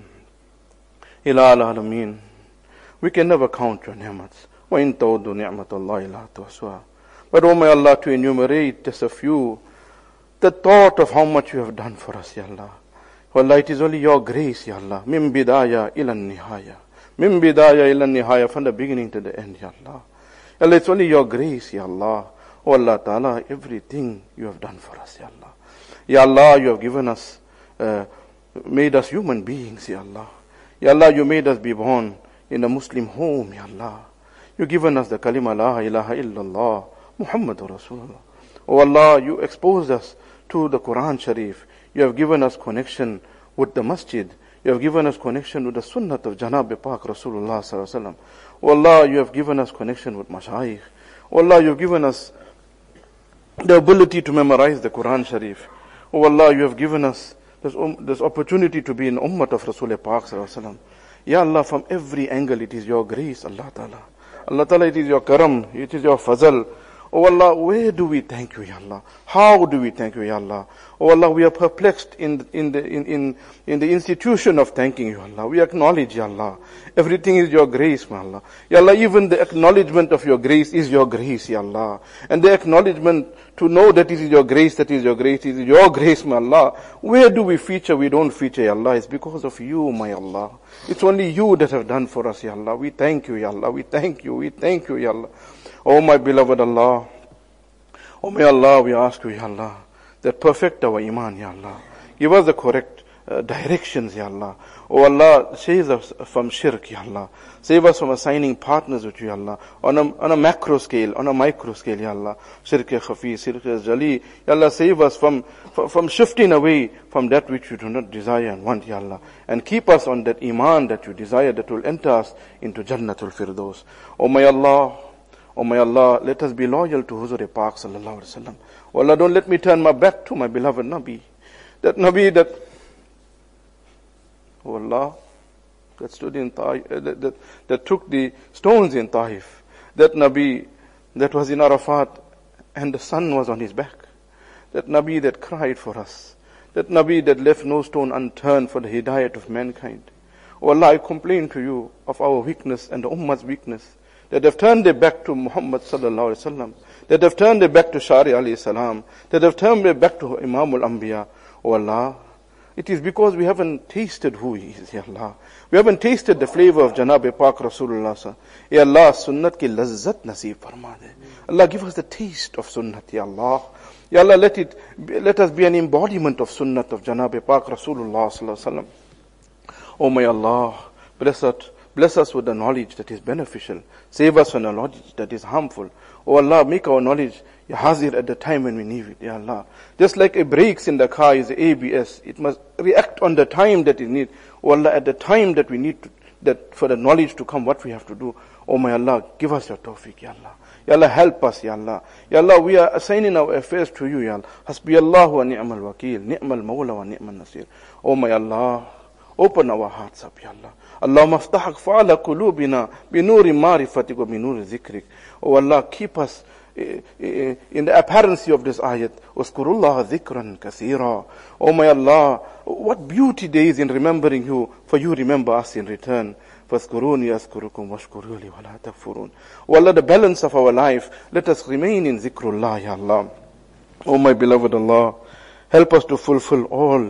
Speaker 3: ila al-alameen, we can never count your ni'mats. Wa in tawdu ni'matallahi la tuhsuha. But oh my Allah, to enumerate just a few, the thought of how much you have done for us, Ya Allah. Wallah, it is only your grace, Ya Allah. Min bidaya ila nihaya. Min bidaya ila nihaya, from the beginning to the end, Ya Allah. Ya Allah, it's only your grace, Ya Allah. Oh Allah Ta'ala, everything you have done for us, Ya Allah. Ya Allah, you have given us, uh, made us human beings, Ya Allah. Ya Allah, you made us be born in a Muslim home, Ya Allah. You given us the kalima la ilaha illallah, Muhammadur Rasulullah. Oh Allah, you exposed us to the Quran Sharif. You have given us connection with the masjid. You have given us connection with the sunnat of Janab Pak Rasulullah sallallahu alaihi wasallam. Oh Allah, you have given us connection with mashayikh. Oh Allah, you have given us the ability to memorize the Quran Sharif. Oh Allah, you have given us this, um, this opportunity to be in ummat of Rasulullah Pak sallallahu alaihi wasallam. Ya Allah, from every angle it is your grace, Allah Ta'ala. Allah Ta'ala, it is your karam, it is your fazal. Oh Allah, where do we thank you, Ya Allah? How do we thank you, Ya Allah? Oh Allah, we are perplexed in, in, the, in, in, in the institution of thanking you, Allah. We acknowledge, Ya Allah. Everything is your grace, Ya Allah. Ya Allah, even the acknowledgement of your grace is your grace, Ya Allah. And the acknowledgement to know that it is your grace, that is your grace, it is your grace, my Allah. Where do we feature? We don't feature, Ya Allah. It's because of you, my Allah. It's only you that have done for us, Ya Allah. We thank you, Ya Allah. We thank you. We thank you, Ya Allah. Oh my beloved Allah. Oh my Allah, we ask you, Ya Allah, that perfect our iman, Ya Allah. Give us the correct uh, directions, Ya Allah. Oh Allah, save us from shirk, Ya Allah. Save us from assigning partners with you, Ya Allah. On a, on a macro scale, on a micro scale, Ya Allah. Shirk-e-khafi, shirk-e-jali. Ya Allah, save us from, from, from shifting away from that which you do not desire and want, Ya Allah. And keep us on that iman that you desire that will enter us into Jannatul Firdaus. Oh my Allah, oh my Allah, let us be loyal to Huzur Pak sallallahu alaihi wasallam. Oh Allah, don't let me turn my back to my beloved Nabi. That Nabi that, oh Allah, that stood in Taif, uh, that, that, that took the stones in Taif. That Nabi that was in Arafat and the sun was on his back. That Nabi that cried for us. That Nabi that left no stone unturned for the hidayat of mankind. Oh Allah, I complain to you of our weakness and the Ummah's weakness. That have turned their back to Muhammad sallallahu alaihi wasallam, that have turned their back to Shari alayhi salam, that have turned their back to Imam al-Anbiya. Oh Allah, it is because we haven't tasted who he is, Ya Allah. We haven't tasted the flavor of Janab Pak Rasulullah sa. Ya Allah, sunnat ki lazzat naseeb farma de. Allah, give us the taste of sunnat, Ya Allah. Ya Allah, let it, let us be an embodiment of sunnat of Janab Pak Rasulullah sallallahu alaihi wasallam. Oh my Allah, bless us. Bless us with the knowledge that is beneficial. Save us from the knowledge that is harmful. Oh Allah, make our knowledge hazir at the time when we need it, Ya Allah. Just like a brakes in the car is A B S, it must react on the time that it needs. Oh Allah, at the time that we need to, that for the knowledge to come, what we have to do. Oh my Allah, give us your tawfiq, Ya Allah. Ya Allah, help us, Ya Allah. Ya Allah, we are assigning our affairs to you, Ya Allah. Hasbi Allah wa ni'mal wakil, ni'mal mawla wa ni'mal nasir. Oh my Allah, open our hearts up, Ya Allah. Allahumma aftah aqfala qulubina binuri marifatik wa binuri zikrik. Oh Allah, keep us in the apparency of this ayat. Uskurullaha dhikran kathira. Oh my Allah, what beauty there is in remembering you, for you remember us in return. Faskuruni askurukum washkuruli wa la takfurun. Oh Allah, the balance of our life, let us remain in zikrullah, Ya Allah. Oh my beloved Allah, help us to fulfill all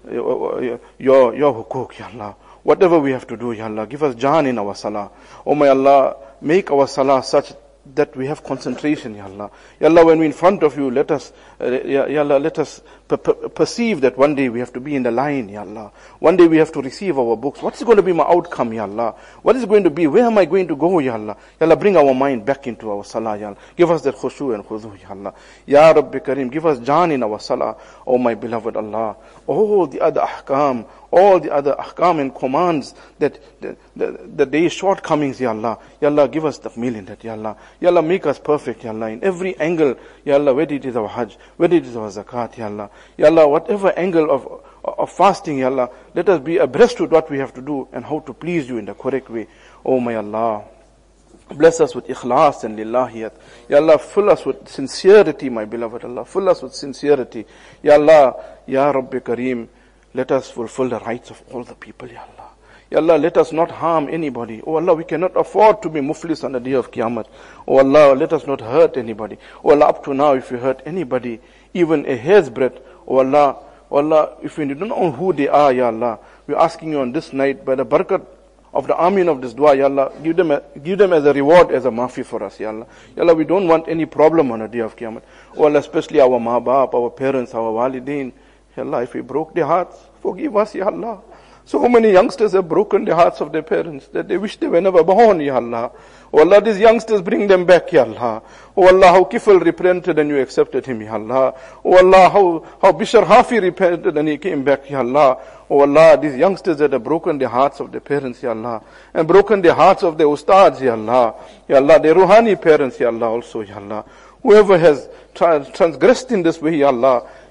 Speaker 3: your, your, your hukuk, Ya Allah. Whatever we have to do, Ya Allah, give us jaan in our salah. Oh my Allah, make our salah such that we have concentration, Ya Allah. Ya Allah, when we're in front of you, let us, uh, Ya, Ya Allah, let us per- per- perceive that one day we have to be in the line, Ya Allah. One day we have to receive our books. What is going to be my outcome, Ya Allah? What is going to be? Where am I going to go, Ya Allah? Ya Allah, bring our mind back into our salah, Ya Allah. Give us that khushu and khudu, Ya Allah. Ya Rabbi Kareem, give us jaan in our salah. Oh my beloved Allah. All the other ahkam, all the other ahkam and commands that, that, that, that there is shortcomings, Ya Allah. Ya Allah, give us the meal in that, Ya Allah. Ya Allah, make us perfect, Ya Allah. In every angle, Ya Allah, whether it is our hajj, whether it is our zakat, Ya Allah. Ya Allah, whatever angle of, of fasting, Ya Allah, let us be abreast with what we have to do and how to please you in the correct way. Oh my Allah. Bless us with ikhlas and lillahiyat. Ya Allah, fill us with sincerity, my beloved Allah. Fill us with sincerity. Ya Allah, Ya Rabbi Kareem, let us fulfill the rights of all the people, Ya Allah. Ya Allah, let us not harm anybody. Oh Allah, we cannot afford to be muflis on the day of Qiyamah. Oh Allah, let us not hurt anybody. Oh Allah, up to now, if you hurt anybody, even a hair's breadth, oh Allah, oh Allah, if we don't know who they are, Ya Allah, we're asking you on this night, by the barakat of the amin of this dua, Ya Allah, give them, a, give them as a reward, as a maafi for us, Ya Allah. Ya Allah, we don't want any problem on the day of Qiyamah. Oh Allah, especially our ma-baap, our parents, our walideen. Ya Allah, if we broke their hearts, forgive us, Ya Allah. So many youngsters have broken the hearts of their parents that they wish they were never born, Ya Allah. Oh Allah, these youngsters, bring them back, Ya Allah. Oh Allah, how Kifl repented and you accepted him, Ya Allah. Oh Allah, how, how Bishr Hafi repented and he came back, Ya Allah. Oh Allah, these youngsters that have broken the hearts of their parents, Ya Allah, and broken the hearts of their ustads, Ya Allah. Ya Allah, their Ruhani parents, Ya Allah, also, Ya Allah. Whoever has transgressed in this way, Ya Allah,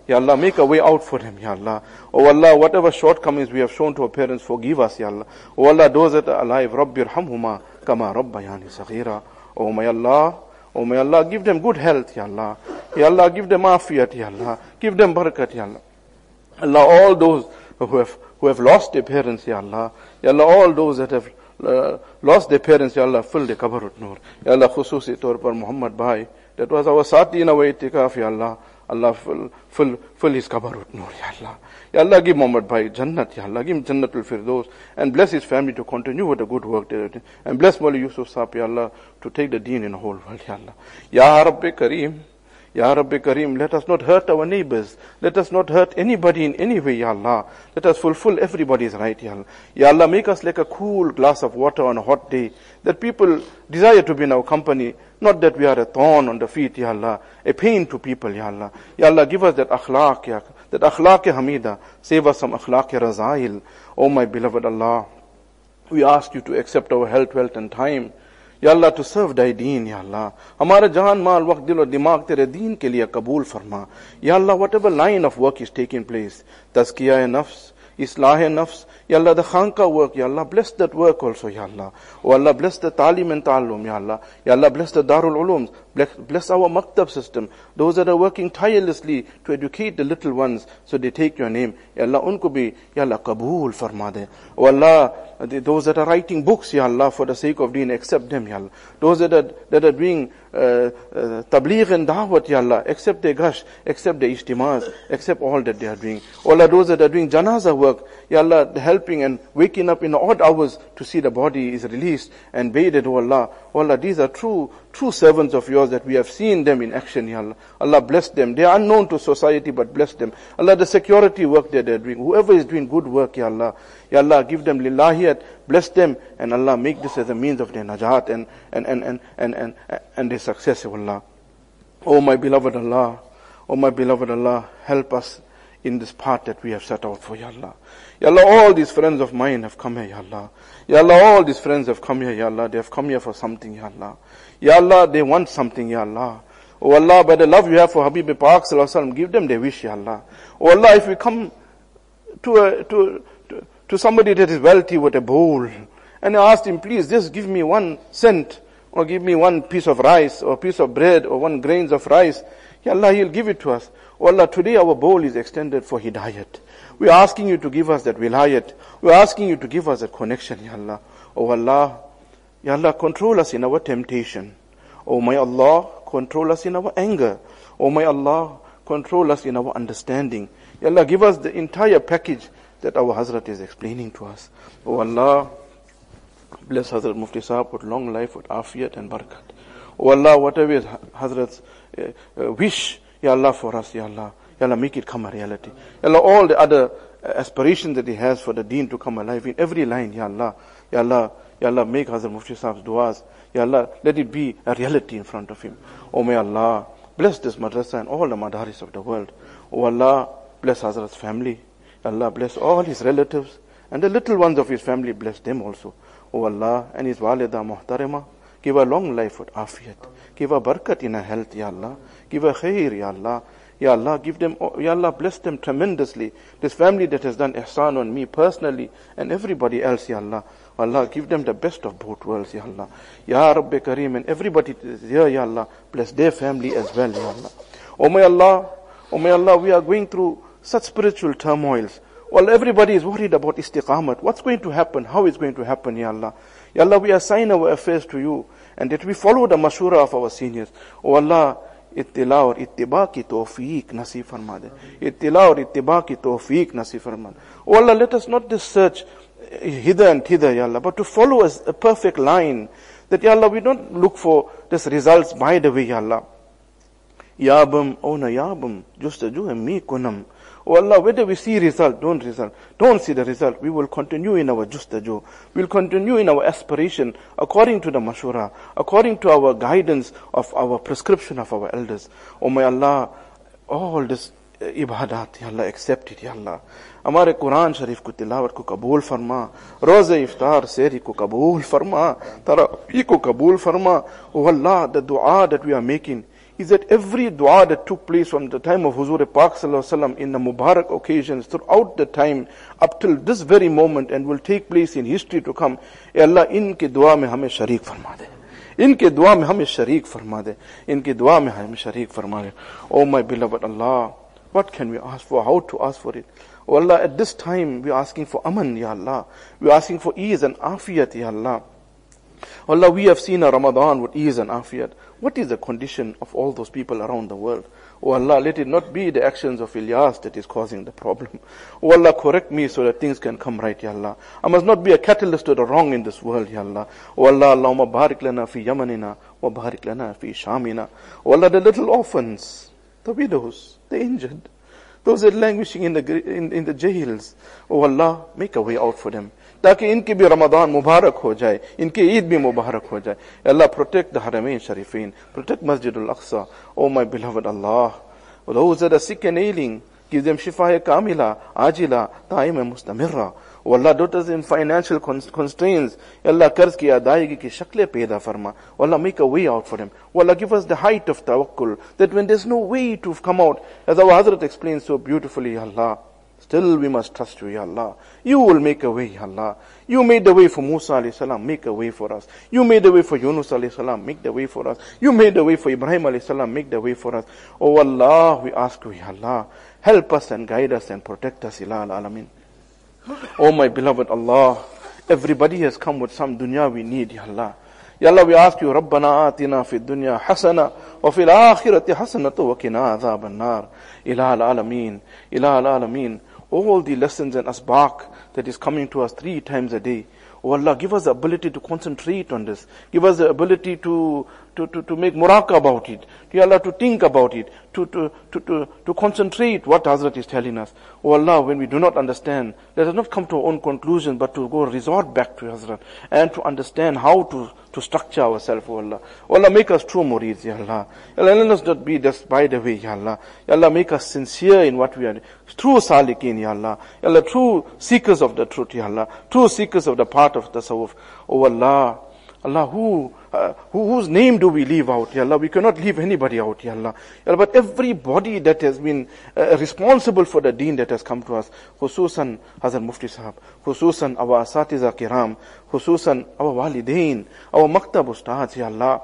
Speaker 3: Ya Allah, make a way out for them, Ya Allah. Oh Allah, whatever shortcomings we have shown to our parents, forgive us, Ya Allah. Oh Allah, those that are alive, Rabbi irhamhuma kama rabbayani saghira. Oh my Allah, oh may Allah, give them good health, Ya Allah. Ya Allah, give them afiyat, Ya Allah. Give them barakat, Ya Allah. Allah, all those who have who have lost their parents, Ya Allah. Ya Allah, all those that have uh, lost their parents, Ya Allah, fill the kabar with nur. Ya Allah, khususi taur par Muhammad Bhai, that was our sati in our itikaf, Ya Allah. Allah, fill, fill, fill his kabar with nur, Ya Allah. Ya Allah, give Muhammad Bhai Jannat, Ya Allah. Give him Jannatul Firdaus. And bless his family to continue with the good work they're doing. And bless Mawli Yusuf Saab, Ya Allah, to take the deen in the whole world, Ya Allah. Ya Rabbi Kareem. Ya Rabbi Kareem, let us not hurt our neighbors. Let us not hurt anybody in any way, Ya Allah. Let us fulfill everybody's right, Ya Allah. Ya Allah, make us like a cool glass of water on a hot day, that people desire to be in our company, not that we are a thorn on the feet, Ya Allah, a pain to people, Ya Allah. Ya Allah, give us that akhlaq, Ya, that akhlaq hamida. Save us from akhlaq razail. Oh my beloved Allah, we ask you to accept our health, wealth and time, Ya Allah, to serve thy deen, Ya Allah. Hamara jahan, maal, waqt, dil aur dimag tere deen ke liye kabool farma. Ya Allah, whatever line of work is taking place, tazkiyah-e-nafs, islah-e-nafs, Ya Allah, the khanka work, Ya Allah, bless that work also, Ya Allah. Oh Allah, bless the talim and ta'allum, Ya Allah. Ya Allah, bless the darul ulums, bless, bless our maktab system, those that are working tirelessly to educate the little ones so they take your name. Ya Allah, unko bhi, Ya Allah, kabool farma de. Oh Allah, those that are writing books, Ya Allah, for the sake of deen, accept them, Ya Allah. Those that are, that are doing uh, uh, tabligh and da'wat, Ya Allah, accept their gush, accept their ijtimas, accept all that they are doing. Oh Allah, those that are doing janaza work, Ya Allah, helping and waking up in odd hours to see the body is released and bathed, oh Allah. Oh Allah, these are true, true servants of yours that we have seen them in action, Ya Allah. Allah, bless them. They are unknown to society, but bless them. Allah, the security work that they are doing, whoever is doing good work, Ya Allah, Ya Allah, give them lillahiyat, bless them, and Allah, make this as a means of their najat and, and, and, and, and, and, and their success, O Allah. Oh my beloved Allah, oh my beloved Allah, help us in this path that we have set out for, Ya Allah. Ya Allah, all these friends of mine have come here, Ya Allah. Ya Allah, all these friends have come here, Ya Allah. They have come here for something, Ya Allah. Ya Allah, they want something, Ya Allah. Oh Allah, by the love you have for Habib Pak Sallallahu Alaihi Wasallam, give them their wish, Ya Allah. Oh Allah, if we come to a, to, to, to somebody that is wealthy with a bowl, and I asked him, please, just give me one cent, or give me one piece of rice, or a piece of bread, or one grains of rice, Ya Allah, He'll give it to us. Oh Allah, today our bowl is extended for Hidayat. We are asking you to give us that wilayat. We are asking you to give us that connection, Ya Allah. Oh Allah, Ya Allah, control us in our temptation. Oh my Allah, control us in our anger. Oh my Allah, control us in our understanding. Ya Allah, give us the entire package that our Hazrat is explaining to us. Oh Allah, bless Hazrat Mufti Sahab with long life, with afiyat and barakat. Oh Allah, whatever is Hazrat's uh, uh, wish, Ya Allah, for us, Ya Allah. Ya Allah, make it come a reality. Ya Allah, all the other aspirations that he has for the deen to come alive in every line, Ya Allah. Ya Allah, Ya Allah, make Hazrat Mufti Sahab's du'as. Ya Allah, let it be a reality in front of him. Oh may Allah, bless this madrasa and all the madaris of the world. Oh Allah, bless Hazrat's family. Ya Allah, bless all his relatives and the little ones of his family, bless them also. Oh Allah, and his walida muhtarima, give her long life with afiyat. Give her barakat in her health, Ya Allah. Give her khair, Ya Allah. Ya Allah, give them, Ya Allah, bless them tremendously. This family that has done ihsan on me personally and everybody else, Ya Allah. Allah, give them the best of both worlds, Ya Allah. Ya Rabbi Kareem, and everybody that is here, Ya Allah, bless their family as well, Ya Allah. Oh my Allah, oh my Allah, we are going through such spiritual turmoils. Well, everybody is worried about istiqamat. What's going to happen? How is going to happen, Ya Allah? Ya Allah, we assign our affairs to you, and that we follow the mashura of our seniors. Oh Allah, इत्तिला और इत्तिबा की तौफीक नसीब फरमा दे. इत्तिला और इत्तिबा की तौफीक नसीब फरमा दे. Oh Allah, let us not just search hither and thither, Ya Allah, but to follow us a perfect line. That, Ya Allah, we don't look for this results by the way, Ya Allah. Yabam, oh na yabam, just a ju mi kunam. Oh Allah, whether we see result, don't result, don't see the result, we will continue in our justaju. We'll continue in our aspiration according to the mashura, according to our guidance of our prescription of our elders. Oh my Allah, all this ibadat, Ya Allah, accept it, Ya Allah. हमारे कुरान शरीफ को तिलावत को कबूल फरमा, रोज़े इफ्तार सेहरी को कबूल फरमा, तरावी को कबूल फरमा. Oh Allah, the dua that we are making is that every dua that took place from the time of Huzur Pak Sallallahu Alaihi Wasallam in the Mubarak occasions throughout the time up till this very moment and will take place in history to come, Ya Allah, inke dua mein hame shareek farma de. Inke dua mein hame shareek farma de. Inke dua mein hame shareek farma de. Oh my beloved Allah, what can we ask for? How to ask for it? Oh Allah, at this time we are asking for aman, Ya Allah. We are asking for ease and afiyat, Ya Allah. Allah, we have seen a Ramadan with ease and afiyat. What is the condition of all those people around the world? Oh Allah, let it not be the actions of Ilyas that is causing the problem. Oh Allah, correct me so that things can come right, Ya Allah. I must not be a catalyst to the wrong in this world, Ya Allah. Oh Allah, Allahumma barik lana fi yamanina, wa barik lana fi shamina. Oh Allah, the little orphans, the widows, the injured, those that are languishing in the, in, in the jails. Oh Allah, make a way out for them. ताकि इनकी भी रमजान मुबारक हो जाए, इनकी ईद भी मुबारक हो जाए. Allah, protect the Haramain Sharifin, protect Masjid al-Aqsa. Oh my beloved Allah, those that are sick and ailing, give them shifa kamila, ajila, ta'ima mustamirra. Oh Allah, daughters in financial constraints, Allah, कर्ज की अदायगी की शक्लें पैदा फरमा. Oh Allah, make a way out for them. Oh Allah, give us the height of tawakkul, that when there's no way to come out, as our Hazrat explains so beautifully, Allah, still we must trust you, Ya Allah. You will make a way, Ya Allah. You made the way for Musa alayhi salam, make a way for us. You made the way for Yunus alayhi salam, make the way for us. You made the way for Ibrahim alayhi salam, make the way for us. Oh Allah, we ask you, Ya Allah, help us and guide us and protect us, Ilal Alamin. Oh my beloved Allah, everybody has come with some dunya we need, Ya Allah. Ya Allah, we ask you, Rabbana atina fi dunya hasana, wa fil akhirati hasanatu wa qina adhaban nar. Ilal Alamin, Ilal Alamin. All the lessons and asbaq that is coming to us three times a day. Oh Allah, give us the ability to concentrate on this. Give us the ability to to, to, to make muraqah about it. Ya Allah, to think about it. To, to, to, to, to concentrate what Hazrat is telling us. Oh Allah, when we do not understand, let us not come to our own conclusion, but to go resort back to Hazrat and to understand how to, to structure ourselves, oh Allah. Oh Allah, make us true murids, Ya Allah. Ya Allah, let us not be just by the way, Ya Allah. Ya Allah, make us sincere in what we are, true salikin, Ya Allah. Ya Allah, true seekers of the truth, Ya Allah. True seekers of the path of tasawwuf. Oh Allah, Allah, who, uh, who, whose name do we leave out, Ya Allah? We cannot leave anybody out, Ya Allah. Ya Allah, but everybody that has been uh, responsible for the deen that has come to us, khususan Hazrat Mufti Sahab, khususan our Asatiza Kiram, khususan our Walidain, our Maktab Ustads, Ya Allah.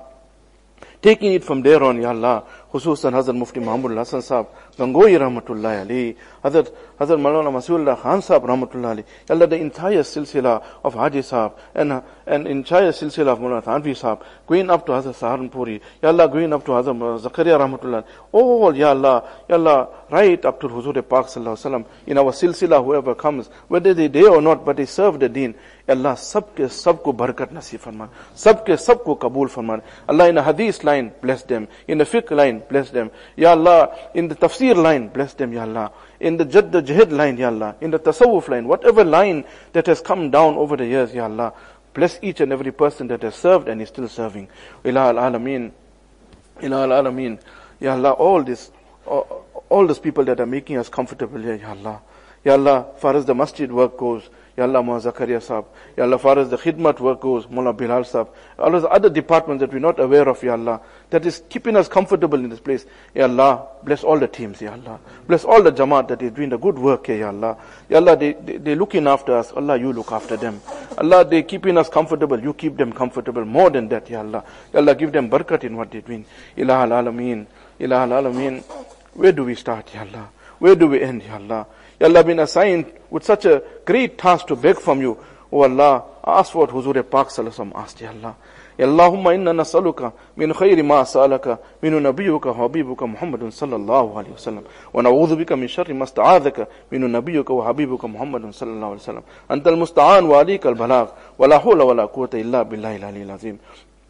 Speaker 3: Taking it from there on, Ya Allah, khususan Hazrat Mufti Mahmud Hassan Sahab, Gangohi Rahmatullahi alayhi, Hazrat, Hazrat Maulana Masihullah Khan Sahab Rahmatullahi alayhi, Ya Allah, the entire silsila of Haji Sahab, and, and entire silsila of Maulana Thanvi Sahab, going up to Hazrat Saharanpuri, Ya Allah, going up to Hazrat Zakaria Rahmatullahi, all, Ya Allah, Ya Allah, right up to Huzur Pak Sallallahu Alaihi Wasallam, in our silsila, whoever comes, whether they dare or not, but they serve the deen, Allah, sabke sabko barakat nasib farman, sabke sabko kabul farman. Allah, in the hadith line, bless them. In the fiqh line, bless them. Ya Allah, in the tafsir line, bless them, Ya Allah. In the jadd jihad line, Ya Allah. In the tasawwuf line, whatever line that has come down over the years, Ya Allah, bless each and every person that has served and is still serving. Ilah al-alameen, Ilah al-alameen. Ya Allah, all this, all, all those people that are making us comfortable here, Ya Allah. Ya Allah, far as the masjid work goes, Ya Allah, Mullah Zakaria Sahab. Ya Allah, far as the khidmat work goes, Mullah Bilal Sahab. All those other departments that we're not aware of, Ya Allah, that is keeping us comfortable in this place. Ya Allah, bless all the teams, Ya Allah. Bless all the Jamaat that is doing the good work here, Ya Allah. Ya Allah, they, they, they're looking after us. Allah, you look after them. Allah, they're keeping us comfortable. You keep them comfortable. More than that, Ya Allah. Ya Allah, give them barakat in what they're doing. Ilah al-alameen. Ilah al-alameen. Where do we start, Ya Allah? Where do we end, Ya Allah? Ya Allah, been assigned with such a great task to beg from you. Oh Allah, ask what Huzur Pak Sallallahu Alaihi Wasallam asked, Ya Allah. Ya Allahumma inna nasaluka min khayri ma sa'alaka minu nabiyyuka wa habibuka Muhammadun sallallahu alaihi wasallam. Wa na'udhu bika min sharri ma sta'adhaka minu nabiyyuka wa habibuka Muhammadun sallallahu alaihi wasallam. Antal musta'an wa alayka al-balagh wa la hawla wa la quwwata illa billahi al-aliyyil azim.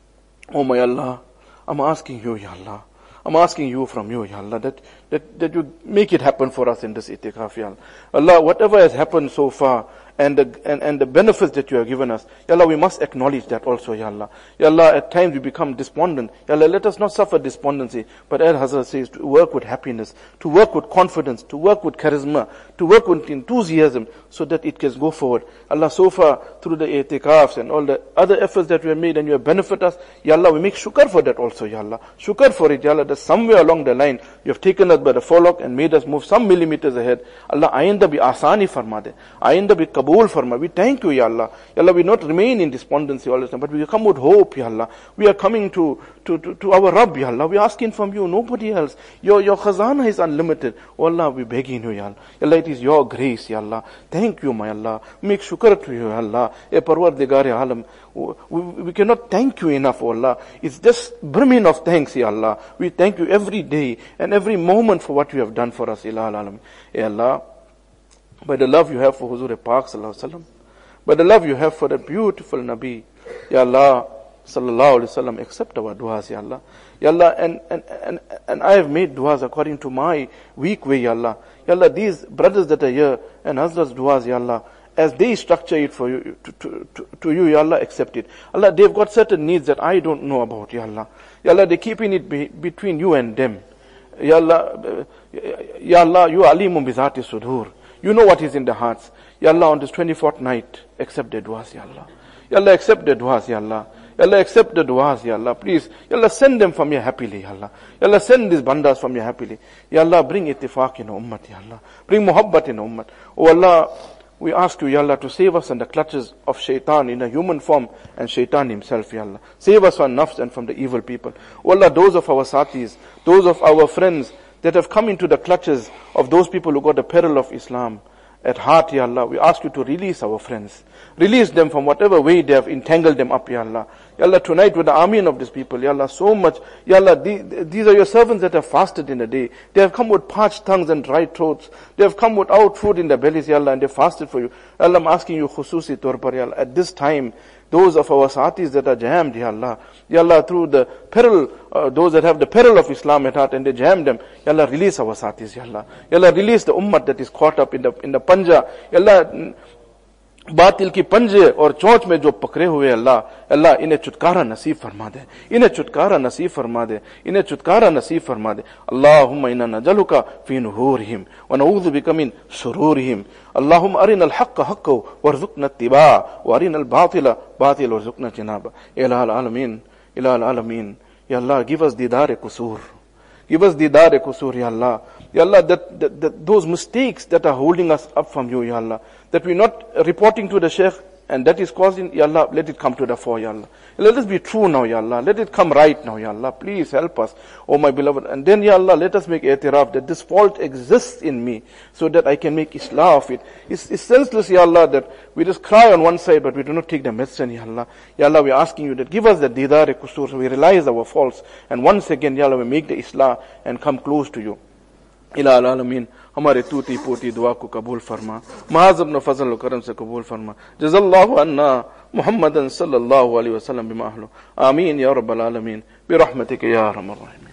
Speaker 3: Oh my Allah, I'm asking you, Ya Allah. I'm asking you from you, Ya Allah, that, that, that you make it happen for us in this itikaf, Ya Allah. Allah, whatever has happened so far, and the, and, and the benefits that you have given us. Ya Allah, we must acknowledge that also, Ya Allah. Ya Allah, at times we become despondent. Ya Allah, let us not suffer despondency, but as Hazrat says, to work with happiness, to work with confidence, to work with charisma, to work with enthusiasm, so that it can go forward. Allah, so far, through the i'tikafs and all the other efforts that we have made and you have benefited us, Ya Allah, we make shukr for that also, Ya Allah. Shukr for it, Ya Allah, that somewhere along the line, you have taken us by the forelock and made us move some millimeters ahead. Allah, ayinda bhi asani farma de. Ayinda bhi kabool farma. We thank you, Ya Allah. Ya Allah, we not remain in despondency all the time, but we come with hope, Ya Allah. We are coming to, to, to, to our Rabb, Ya Allah. We are asking from you, nobody else. Your, your khazana is unlimited. Oh Allah, we begging you, Ya Allah. Ya Allah, it is your grace, Ya Allah. Thank you, my Allah. Make shukr to you, Ya Allah. E Parwardigare Alam. We, we cannot thank you enough, oh Allah. It's just brimming of thanks, Ya Allah. We thank you every day and every moment for what you have done for us, Ilahal Alam. Ya Allah, by the love you have for Huzur Pak Sallallahu Alaihi Wasallam, by the love you have for the beautiful Nabi, Ya Allah, Sallallahu Alaihi Wasallam, accept our du'as, Ya Allah. Ya Allah, and, and, and, and I have made du'as according to my weak way, Ya Allah. Ya Allah, these brothers that are here and Hazrat's du'as, Ya Allah, as they structure it for you, to, to, to, to you, Ya Allah, accept it. Allah, they've got certain needs that I don't know about, Ya Allah. Ya Allah, they're keeping it be, between you and them. Ya Allah, Ya Allah, you are alimun bizati sudur. You know what is in the hearts. Ya Allah, on this twenty-fourth night, accept the du'as, Ya Allah. Ya Allah, accept the du'as, Ya Allah. Ya Allah, accept the du'as, Ya Allah. Please, Ya Allah, send them from you happily, Ya Allah. Ya Allah, send these bandas from you happily. Ya Allah, bring ittifaq in ummat, Ya Allah. Bring muhabbat in ummat. Oh Allah, we ask you, Ya Allah, to save us in the clutches of shaitan in a human form and shaitan himself, Ya Allah. Save us from nafs and from the evil people. Oh Allah, those of our satis, those of our friends that have come into the clutches of those people who got the peril of Islam at heart, Ya Allah, we ask you to release our friends. Release them from whatever way they have entangled them up, Ya Allah. Ya Allah, tonight with the army of these people, Ya Allah, so much, Ya Allah, these are your servants that have fasted in a day. They have come with parched tongues and dry throats. They have come without food in their bellies, Ya Allah, and they fasted for you. Ya Allah, I'm asking you, khususi taur par, Ya Allah, at this time, those of our satis that are jammed, Ya Allah, Ya Allah, through the peril, uh, those that have the peril of Islam at heart and they jammed them, Ya Allah, release our satis, Ya Allah. Ya Allah, release the ummah that is caught up in the, in the panja. Ya Allah, बातिल की पंजे और चोंच में जो पकड़े हुए अल्लाह अल्लाह इन्हें छुटकारा नसीब फरमा दे इन्हें छुटकारा नसीब फरमा दे इन्हें छुटकारा नसीब फरमा दे अल्लाहुम्मा इन्ना नजलुका फी नुहूरिहिम व नऊज़ु बिका मिन शुरूरिहिम अल्लाहुम्मा अरिनल हक्क हक्कन वरज़ुक़ना इत्तिबा व अरिनल बातिला बातिल वरज़ुक़ना इज्तिनाबा इलाहल आलमीन इलाहल आलमीन या अल्लाह गिव अस दीदार कुसूर Give us didar kusur, Ya Allah. Ya Allah, that, that, that those mistakes that are holding us up from you, Ya Allah, that we're not reporting to the Shaykh, and that is causing, Ya Allah, let it come to the fore, Ya Allah. Let us be true now, Ya Allah. Let it come right now, Ya Allah. Please help us, oh my beloved. And then, Ya Allah, let us make i'tiraf that this fault exists in me, so that I can make islah of it. It's, it's senseless, Ya Allah, that we just cry on one side, but we do not take the medicine, Ya Allah. Ya Allah, we're asking you that give us the didar kusur, so we realize our faults, and once again, Ya Allah, we make the islah and come close to you. इलाल आलमीन हमारे टूटी पोटी दुआ को कबूल फरमा महाज़ अपने फजल करम से कबूल फरमा जज़ल्लाहु अन्ना मुहम्मदन सल्लल्लाहु अलैहि वसल्लम बिमा अहलु आमीन या रब्बल आलमीन बिरहमतिक या अरहमर राहिमीन।